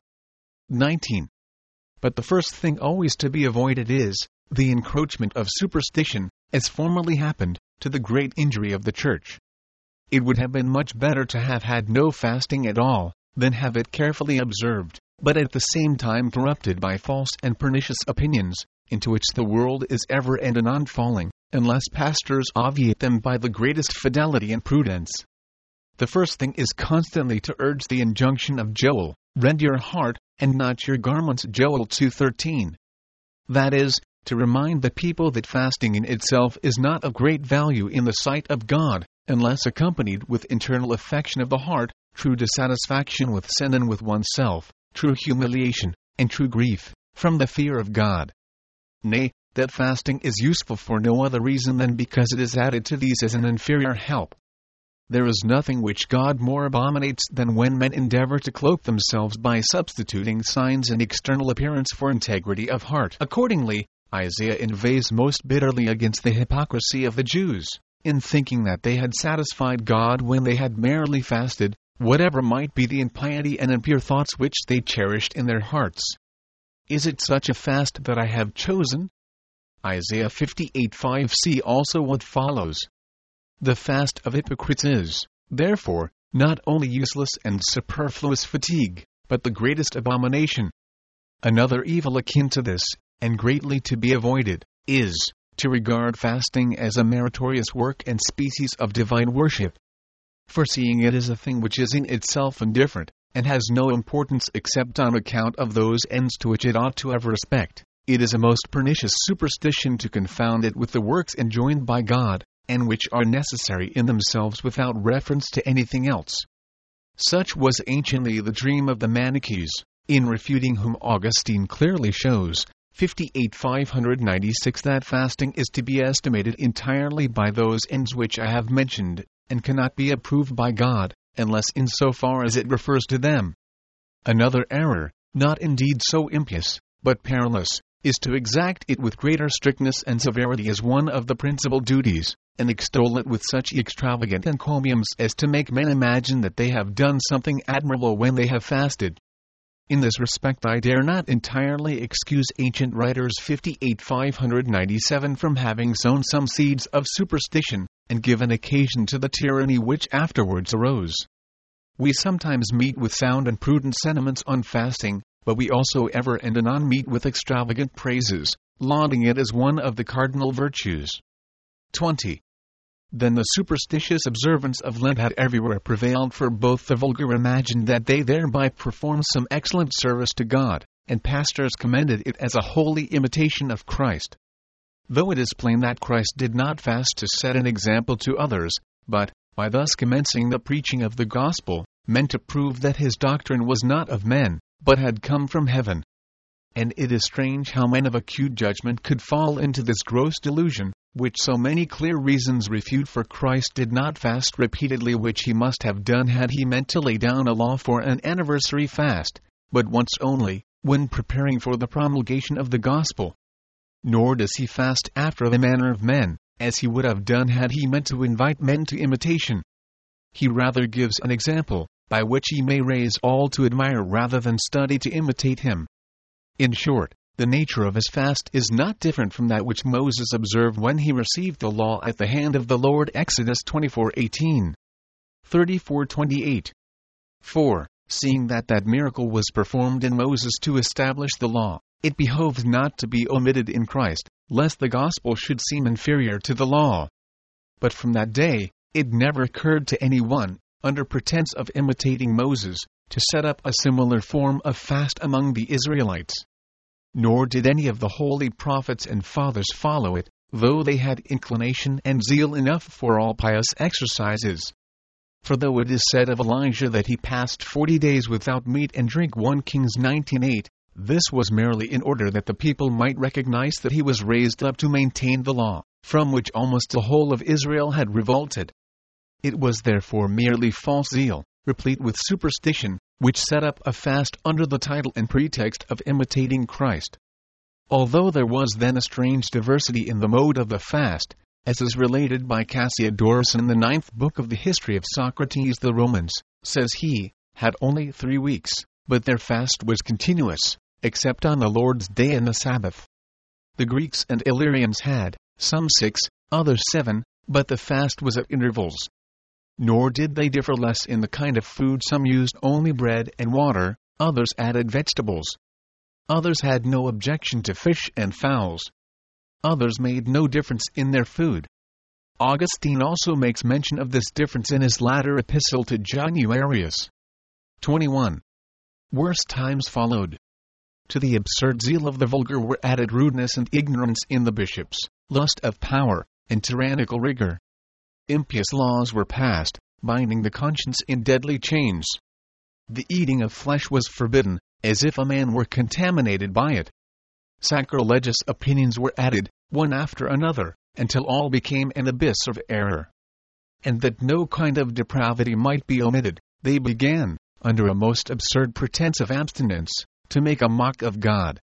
19. But the first thing always to be avoided is the encroachment of superstition, as formerly happened, to the great injury of the Church. It would have been much better to have had no fasting at all, than have it carefully observed, but at the same time corrupted by false and pernicious opinions, into which the world is ever and anon falling, unless pastors obviate them by the greatest fidelity and prudence. The first thing is constantly to urge the injunction of Joel, "Rend your heart, and not your garments," Joel 2:13. That is, to remind the people that fasting in itself is not of great value in the sight of God, unless accompanied with internal affection of the heart, true dissatisfaction with sin and with oneself, true humiliation, and true grief, from the fear of God. Nay, that fasting is useful for no other reason than because it is added to these as an inferior help. There is nothing which God more abominates than when men endeavor to cloak themselves by substituting signs and external appearance for integrity of heart. Accordingly, Isaiah inveighs most bitterly against the hypocrisy of the Jews, in thinking that they had satisfied God when they had merely fasted, whatever might be the impiety and impure thoughts which they cherished in their hearts. Is it such a fast that I have chosen? Isaiah 58:5. See also what follows. The fast of hypocrites is, therefore, not only useless and superfluous fatigue, but the greatest abomination. Another evil akin to this, and greatly to be avoided, is to regard fasting as a meritorious work and species of divine worship. Foreseeing it as a thing which is in itself indifferent, and has no importance except on account of those ends to which it ought to have respect, it is a most pernicious superstition to confound it with the works enjoined by God, and which are necessary in themselves without reference to anything else. Such was anciently the dream of the Manichees, in refuting whom Augustine clearly shows, 58:596, that fasting is to be estimated entirely by those ends which I have mentioned, and cannot be approved by God, unless in so far as it refers to them. Another error, not indeed so impious, but perilous, is to exact it with greater strictness and severity as one of the principal duties, and extol it with such extravagant encomiums as to make men imagine that they have done something admirable when they have fasted. In this respect I dare not entirely excuse ancient writers 58-597 from having sown some seeds of superstition, and given occasion to the tyranny which afterwards arose. We sometimes meet with sound and prudent sentiments on fasting, but we also ever and anon meet with extravagant praises, lauding it as one of the cardinal virtues. 20. Then the superstitious observance of Lent had everywhere prevailed, for both the vulgar imagined that they thereby performed some excellent service to God, and pastors commended it as a holy imitation of Christ. Though it is plain that Christ did not fast to set an example to others, but, by thus commencing the preaching of the gospel, meant to prove that his doctrine was not of men, but had come from heaven. And it is strange how men of acute judgment could fall into this gross delusion, which so many clear reasons refute, for Christ did not fast repeatedly, which he must have done had he meant to lay down a law for an anniversary fast, but once only, when preparing for the promulgation of the gospel. Nor does he fast after the manner of men, as he would have done had he meant to invite men to imitation. He rather gives an example, by which he may raise all to admire rather than study to imitate him. In short, the nature of his fast is not different from that which Moses observed when he received the law at the hand of the Lord. Exodus 24:18. 34:28. 4. Seeing that miracle was performed in Moses to establish the law, it behoves not to be omitted in Christ, lest the gospel should seem inferior to the law. But from that day, it never occurred to anyone, under pretense of imitating Moses, to set up a similar form of fast among the Israelites. Nor did any of the holy prophets and fathers follow it, though they had inclination and zeal enough for all pious exercises. For though it is said of Elijah that he passed 40 days without meat and drink, 1 Kings 19:8, this was merely in order that the people might recognize that he was raised up to maintain the law, from which almost the whole of Israel had revolted. It was therefore merely false zeal, replete with superstition, which set up a fast under the title and pretext of imitating Christ. Although there was then a strange diversity in the mode of the fast, as is related by Cassiodorus in the 9th book of the History of Socrates, the Romans, says he, had only 3 weeks, but their fast was continuous, except on the Lord's Day and the Sabbath. The Greeks and Illyrians had, some 6, others 7, but the fast was at intervals. Nor did they differ less in the kind of food. Some used only bread and water, others added vegetables. Others had no objection to fish and fowls. Others made no difference in their food. Augustine also makes mention of this difference in his latter epistle to Januarius. 21. Worse times followed. To the absurd zeal of the vulgar were added rudeness and ignorance in the bishops, lust of power, and tyrannical rigor. Impious laws were passed, binding the conscience in deadly chains. The eating of flesh was forbidden, as if a man were contaminated by it. Sacrilegious opinions were added, one after another, until all became an abyss of error. And that no kind of depravity might be omitted, they began, under a most absurd pretense of abstinence, to make a mock of God.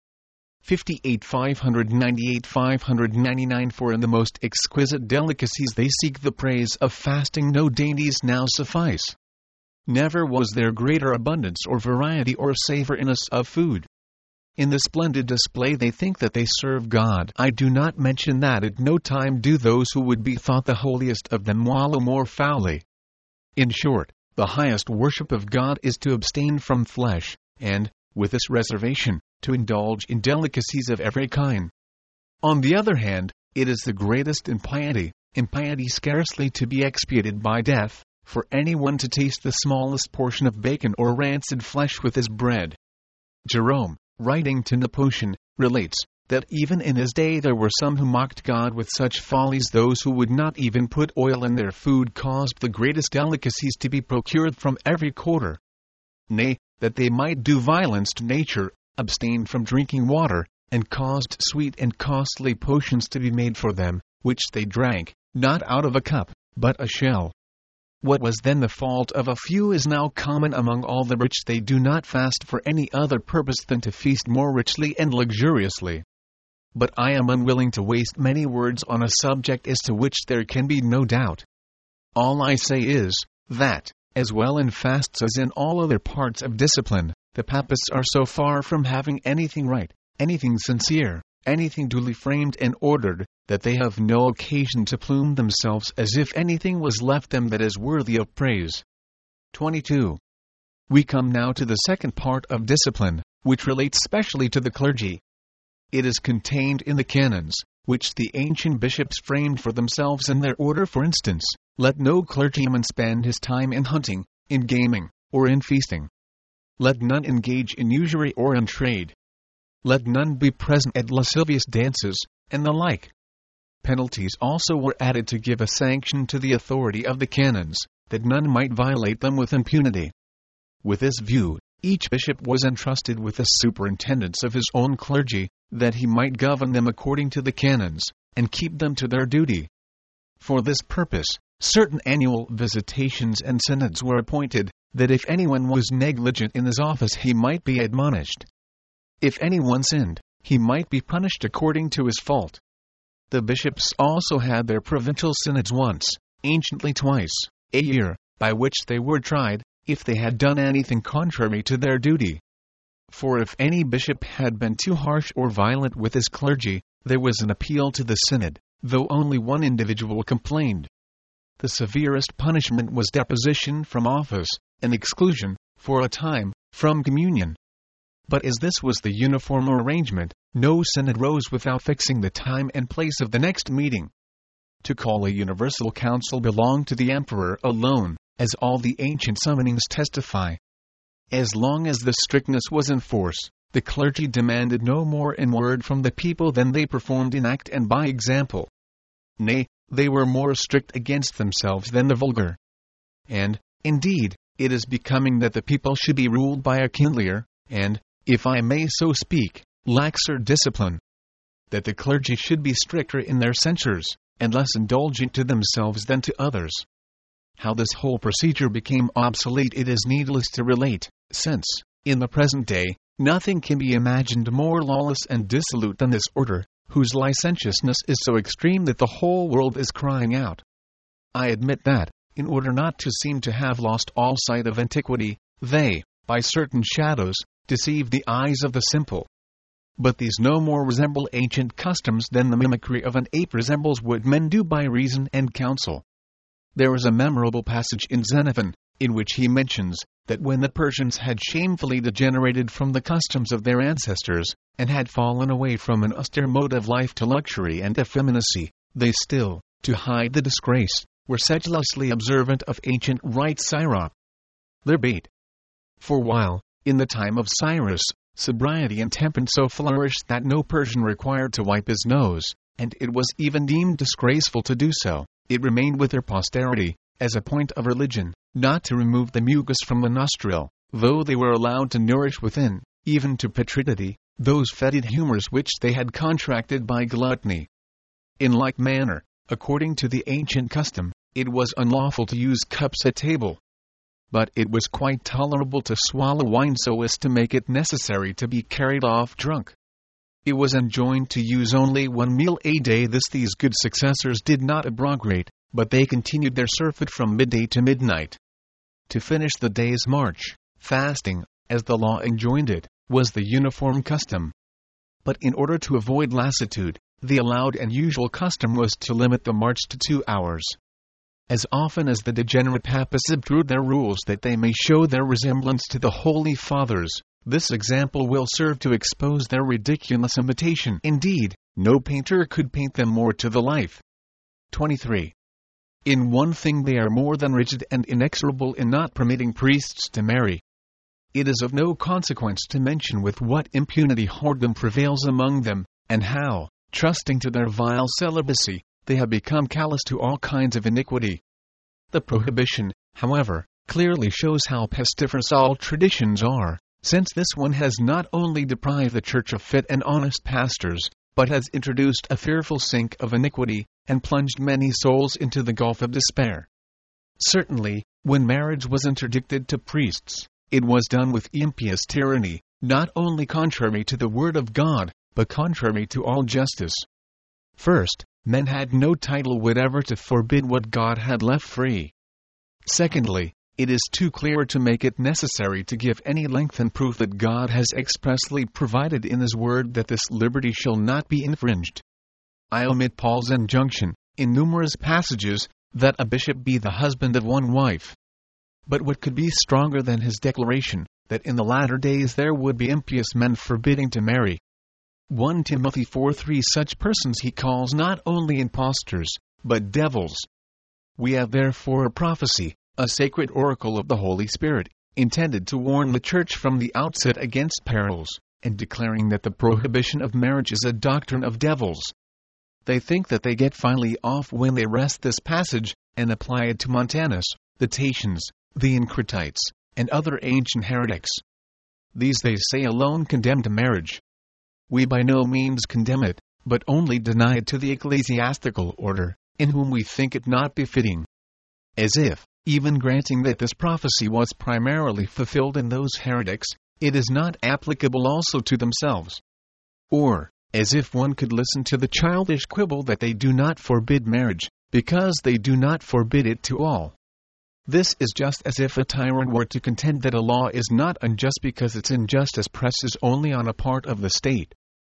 58-598-599. For in the most exquisite delicacies they seek the praise of fasting. No dainties now suffice. Never was there greater abundance or variety or savoriness of food. In the splendid display they think that they serve God. I do not mention that at no time do those who would be thought the holiest of them wallow more foully. In short, the highest worship of God is to abstain from flesh, and, with this reservation, to indulge in delicacies of every kind. On the other hand, it is the greatest impiety scarcely to be expiated by death, for anyone to taste the smallest portion of bacon or rancid flesh with his bread. Jerome, writing to Nepotian, relates that even in his day there were some who mocked God with such follies. Those who would not even put oil in their food caused the greatest delicacies to be procured from every quarter. Nay, that they might do violence to nature, abstained from drinking water, and caused sweet and costly potions to be made for them, which they drank, not out of a cup, but a shell. What was then the fault of a few is now common among all the rich. They do not fast for any other purpose than to feast more richly and luxuriously. But I am unwilling to waste many words on a subject as to which there can be no doubt. All I say is, that, as well in fasts as in all other parts of discipline, The papists are so far from having anything right, anything sincere, anything duly framed and ordered, that they have no occasion to plume themselves as if anything was left them that is worthy of praise. 22. We come now to the second part of discipline, which relates specially to the clergy. It is contained in the canons, which the ancient bishops framed for themselves in their order. For instance, let no clergyman spend his time in hunting, in gaming, or in feasting. Let none engage in usury or in trade. Let none be present at lascivious dances, and the like. Penalties also were added to give a sanction to the authority of the canons, that none might violate them with impunity. With this view, each bishop was entrusted with the superintendence of his own clergy, that he might govern them according to the canons, and keep them to their duty. For this purpose, certain annual visitations and synods were appointed, that if anyone was negligent in his office he might be admonished. If anyone sinned, he might be punished according to his fault. The bishops also had their provincial synods once, anciently twice, a year, by which they were tried, if they had done anything contrary to their duty. For if any bishop had been too harsh or violent with his clergy, there was an appeal to the synod, though only one individual complained. The severest punishment was deposition from office, and exclusion, for a time, from communion. But as this was the uniform arrangement, no synod rose without fixing the time and place of the next meeting. To call a universal council belonged to the emperor alone, as all the ancient summonings testify. As long as this strictness was in force, the clergy demanded no more in word from the people than they performed in act and by example. Nay, they were more strict against themselves than the vulgar. And, indeed, it is becoming that the people should be ruled by a kindlier, and, if I may so speak, laxer discipline. That the clergy should be stricter in their censures, and less indulgent to themselves than to others. How this whole procedure became obsolete it is needless to relate, since, in the present day, nothing can be imagined more lawless and dissolute than this order, whose licentiousness is so extreme that the whole world is crying out. I admit that, in order not to seem to have lost all sight of antiquity, they, by certain shadows, deceive the eyes of the simple. But these no more resemble ancient customs than the mimicry of an ape resembles what men do by reason and counsel. There is a memorable passage in Xenophon, in which he mentions that when the Persians had shamefully degenerated from the customs of their ancestors, and had fallen away from an austere mode of life to luxury and effeminacy, they still, to hide the disgrace, were sedulously observant of ancient rite sirop. Their bait. For while, in the time of Cyrus, sobriety and temperance so flourished that no Persian required to wipe his nose, and it was even deemed disgraceful to do so, it remained with their posterity, as a point of religion, not to remove the mucus from the nostril, though they were allowed to nourish within, even to putridity, those fetid humours which they had contracted by gluttony. In like manner, according to the ancient custom, it was unlawful to use cups at table. But it was quite tolerable to swallow wine so as to make it necessary to be carried off drunk. It was enjoined to use only one meal a day. This these good successors did not abrogate, but they continued their surfeit from midday to midnight. To finish the day's march, fasting, as the law enjoined it, was the uniform custom. But in order to avoid lassitude, the allowed and usual custom was to limit the march to 2 hours. As often as the degenerate papists obtrude their rules that they may show their resemblance to the Holy Fathers, this example will serve to expose their ridiculous imitation. Indeed, no painter could paint them more to the life. 23. In one thing they are more than rigid and inexorable in not permitting priests to marry. It is of no consequence to mention with what impunity whoredom prevails among them, and how, trusting to their vile celibacy, they have become callous to all kinds of iniquity. The prohibition, however, clearly shows how pestiferous all traditions are, since this one has not only deprived the Church of fit and honest pastors, but has introduced a fearful sink of iniquity, and plunged many souls into the gulf of despair. Certainly, when marriage was interdicted to priests, it was done with impious tyranny, not only contrary to the word of God, but contrary to all justice. First, men had no title whatever to forbid what God had left free. Secondly, it is too clear to make it necessary to give any lengthened proof that God has expressly provided in His Word that this liberty shall not be infringed. I omit Paul's injunction, in numerous passages, that a bishop be the husband of one wife. But what could be stronger than his declaration, that in the latter days there would be impious men forbidding to marry? 1 Timothy 4:3 Such persons he calls not only impostors, but devils. We have therefore a prophecy, a sacred oracle of the Holy Spirit, intended to warn the Church from the outset against perils, and declaring that the prohibition of marriage is a doctrine of devils. They think that they get finally off when they wrest this passage, and apply it to Montanus, the Tatians, the Encratites, and other ancient heretics. These they say alone condemn to marriage. We by no means condemn it, but only deny it to the ecclesiastical order, in whom we think it not befitting. As if, even granting that this prophecy was primarily fulfilled in those heretics, it is not applicable also to themselves. Or, as if one could listen to the childish quibble that they do not forbid marriage, because they do not forbid it to all. This is just as if a tyrant were to contend that a law is not unjust because its injustice presses only on a part of the state.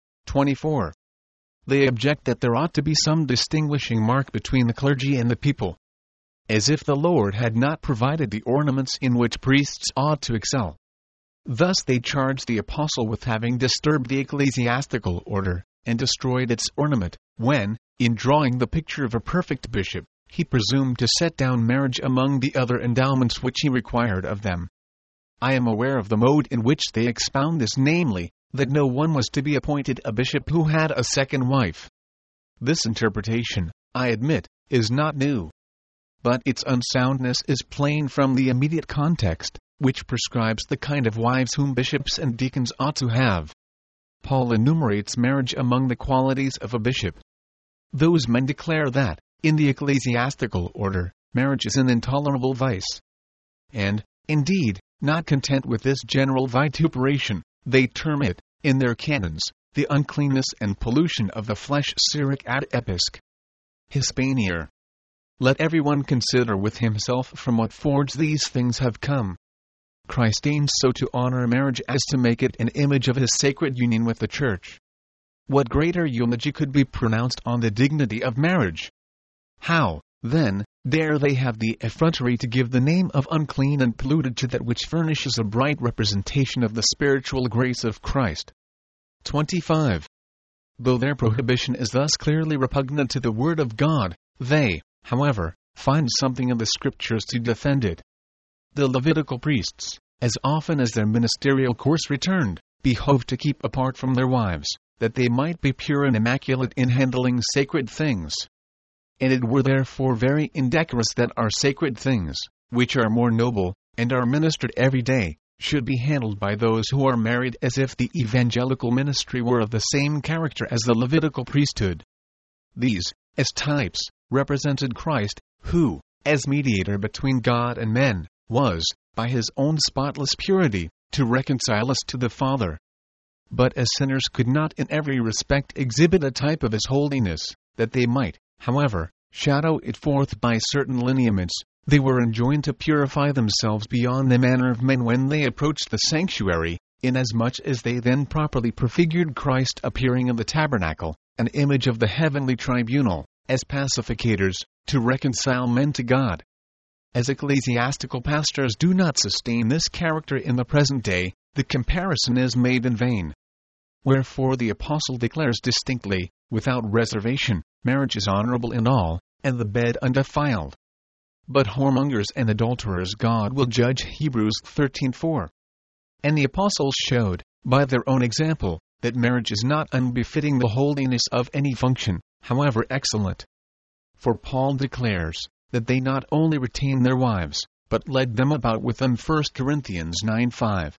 24. They object that there ought to be some distinguishing mark between the clergy and the people. As if the Lord had not provided the ornaments in which priests ought to excel. Thus they charge the apostle with having disturbed the ecclesiastical order, and destroyed its ornament, when, in drawing the picture of a perfect bishop, he presumed to set down marriage among the other endowments which he required of them. I am aware of the mode in which they expound this, namely, that no one was to be appointed a bishop who had a second wife. This interpretation, I admit, is not new. But its unsoundness is plain from the immediate context, which prescribes the kind of wives whom bishops and deacons ought to have. Paul enumerates marriage among the qualities of a bishop. Those men declare that, in the ecclesiastical order, marriage is an intolerable vice. And, indeed, not content with this general vituperation, they term it, in their canons, the uncleanness and pollution of the flesh Syriac ad episc. Hispanier. Let everyone consider with himself from what forge these things have come. Christ aims so to honor marriage as to make it an image of His sacred union with the Church. What greater eulogy could be pronounced on the dignity of marriage? How, then, dare they have the effrontery to give the name of unclean and polluted to that which furnishes a bright representation of the spiritual grace of Christ? 25. Though their prohibition is thus clearly repugnant to the Word of God, they, however, find something in the Scriptures to defend it. The Levitical priests, as often as their ministerial course returned, behoved to keep apart from their wives, that they might be pure and immaculate in handling sacred things. And it were therefore very indecorous that our sacred things, which are more noble, and are ministered every day, should be handled by those who are married as if the evangelical ministry were of the same character as the Levitical priesthood. These, as types, represented Christ, who, as mediator between God and men, was, by His own spotless purity, to reconcile us to the Father. But as sinners could not in every respect exhibit a type of His holiness, that they might, however, shadow it forth by certain lineaments, they were enjoined to purify themselves beyond the manner of men when they approached the sanctuary, inasmuch as they then properly prefigured Christ appearing in the tabernacle, an image of the heavenly tribunal, as pacificators, to reconcile men to God. As ecclesiastical pastors do not sustain this character in the present day, the comparison is made in vain. Wherefore the Apostle declares distinctly, without reservation, marriage is honorable in all, and the bed undefiled. But whoremongers and adulterers God will judge. Hebrews 13:4. And the Apostles showed, by their own example, that marriage is not unbefitting the holiness of any function, however excellent. For Paul declares, that they not only retained their wives, but led them about with them. 1 Corinthians 9:5.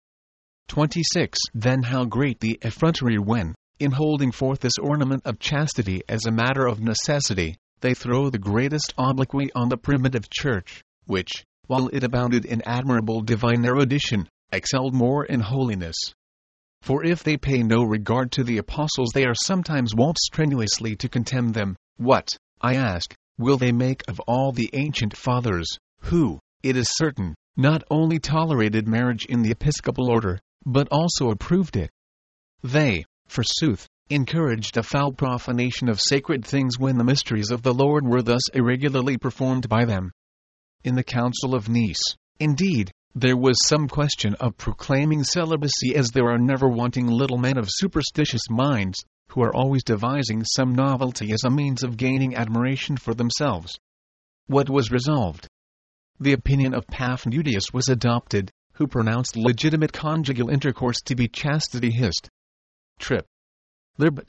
26. Then how great the effrontery when, in holding forth this ornament of chastity as a matter of necessity, they throw the greatest obloquy on the primitive church, which, while it abounded in admirable divine erudition, excelled more in holiness. For if they pay no regard to the apostles, they are sometimes wont strenuously to contemn them. What, I ask, will they make of all the ancient fathers, who, it is certain, not only tolerated marriage in the episcopal order, but also approved it. They, forsooth, encouraged a foul profanation of sacred things when the mysteries of the Lord were thus irregularly performed by them. In the Council of Nice, indeed, there was some question of proclaiming celibacy, as there are never wanting little men of superstitious minds, who are always devising some novelty as a means of gaining admiration for themselves. What was resolved? The opinion of Paphnutius was adopted, who pronounced legitimate conjugal intercourse to be chastity hist. Trip. Lib.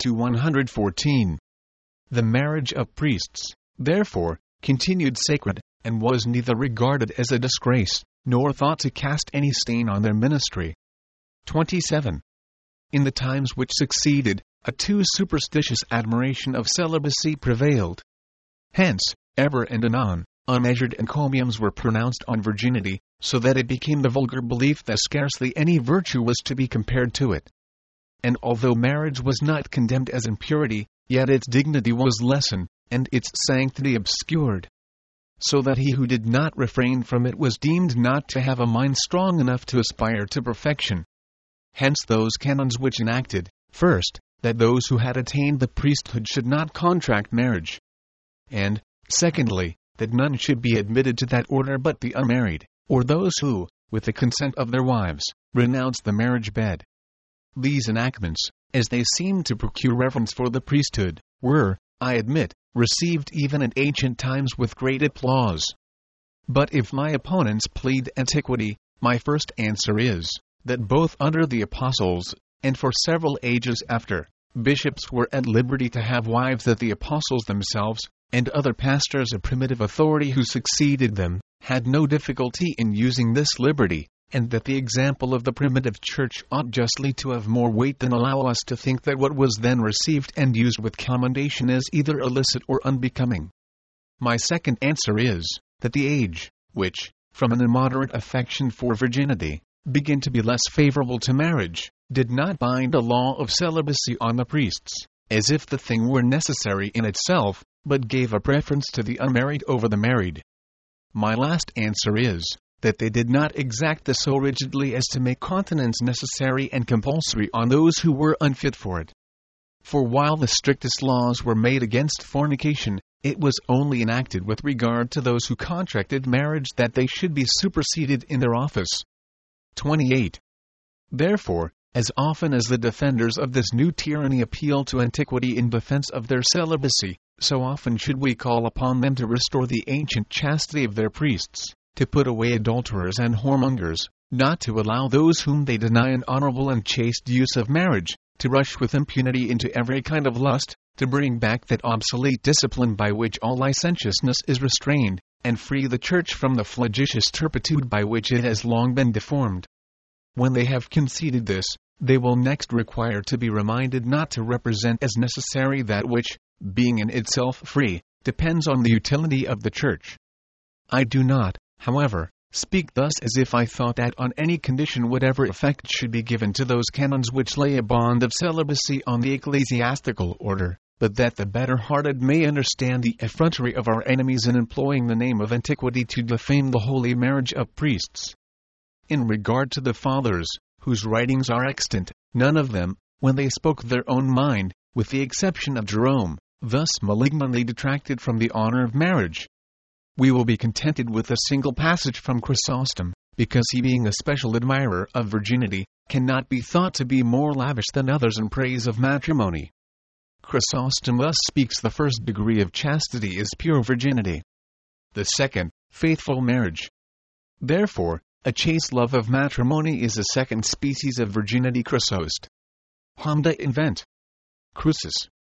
214. The marriage of priests, therefore, continued sacred, and was neither regarded as a disgrace, nor thought to cast any stain on their ministry. 27. In the times which succeeded, a too superstitious admiration of celibacy prevailed. Hence, ever and anon, unmeasured encomiums were pronounced on virginity, so that it became the vulgar belief that scarcely any virtue was to be compared to it. And although marriage was not condemned as impurity, yet its dignity was lessened, and its sanctity obscured, so that he who did not refrain from it was deemed not to have a mind strong enough to aspire to perfection. Hence those canons which enacted, first, that those who had attained the priesthood should not contract marriage, and, secondly, that none should be admitted to that order but the unmarried, or those who, with the consent of their wives, renounced the marriage bed. These enactments, as they seemed to procure reverence for the priesthood, were, I admit, received even in ancient times with great applause. But if my opponents plead antiquity, my first answer is, that both under the apostles, and for several ages after, bishops were at liberty to have wives, that the apostles themselves, and other pastors of primitive authority who succeeded them, had no difficulty in using this liberty, and that the example of the primitive church ought justly to have more weight than allow us to think that what was then received and used with commendation is either illicit or unbecoming. My second answer is, that the age, which, from an immoderate affection for virginity, began to be less favorable to marriage, did not bind a law of celibacy on the priests, as if the thing were necessary in itself, but gave a preference to the unmarried over the married. My last answer is, that they did not exact this so rigidly as to make continence necessary and compulsory on those who were unfit for it. For while the strictest laws were made against fornication, it was only enacted with regard to those who contracted marriage that they should be superseded in their office. 28. Therefore, as often as the defenders of this new tyranny appeal to antiquity in defense of their celibacy, so often should we call upon them to restore the ancient chastity of their priests, to put away adulterers and whoremongers, not to allow those whom they deny an honorable and chaste use of marriage, to rush with impunity into every kind of lust, to bring back that obsolete discipline by which all licentiousness is restrained, and free the Church from the flagitious turpitude by which it has long been deformed. When they have conceded this, they will next require to be reminded not to represent as necessary that which, being in itself free, depends on the utility of the Church. I do not, however, speak thus as if I thought that on any condition whatever effect should be given to those canons which lay a bond of celibacy on the ecclesiastical order, but that the better-hearted may understand the effrontery of our enemies in employing the name of antiquity to defame the holy marriage of priests. In regard to the Fathers, whose writings are extant, none of them, when they spoke their own mind, with the exception of Jerome, thus malignantly detracted from the honor of marriage. We will be contented with a single passage from Chrysostom, because he, being a special admirer of virginity, cannot be thought to be more lavish than others in praise of matrimony. Chrysostom thus speaks: the first degree of chastity is pure virginity. The second, faithful marriage. Therefore, a chaste love of matrimony is a second species of virginity. Chrysost. Hamda invent. Crucis.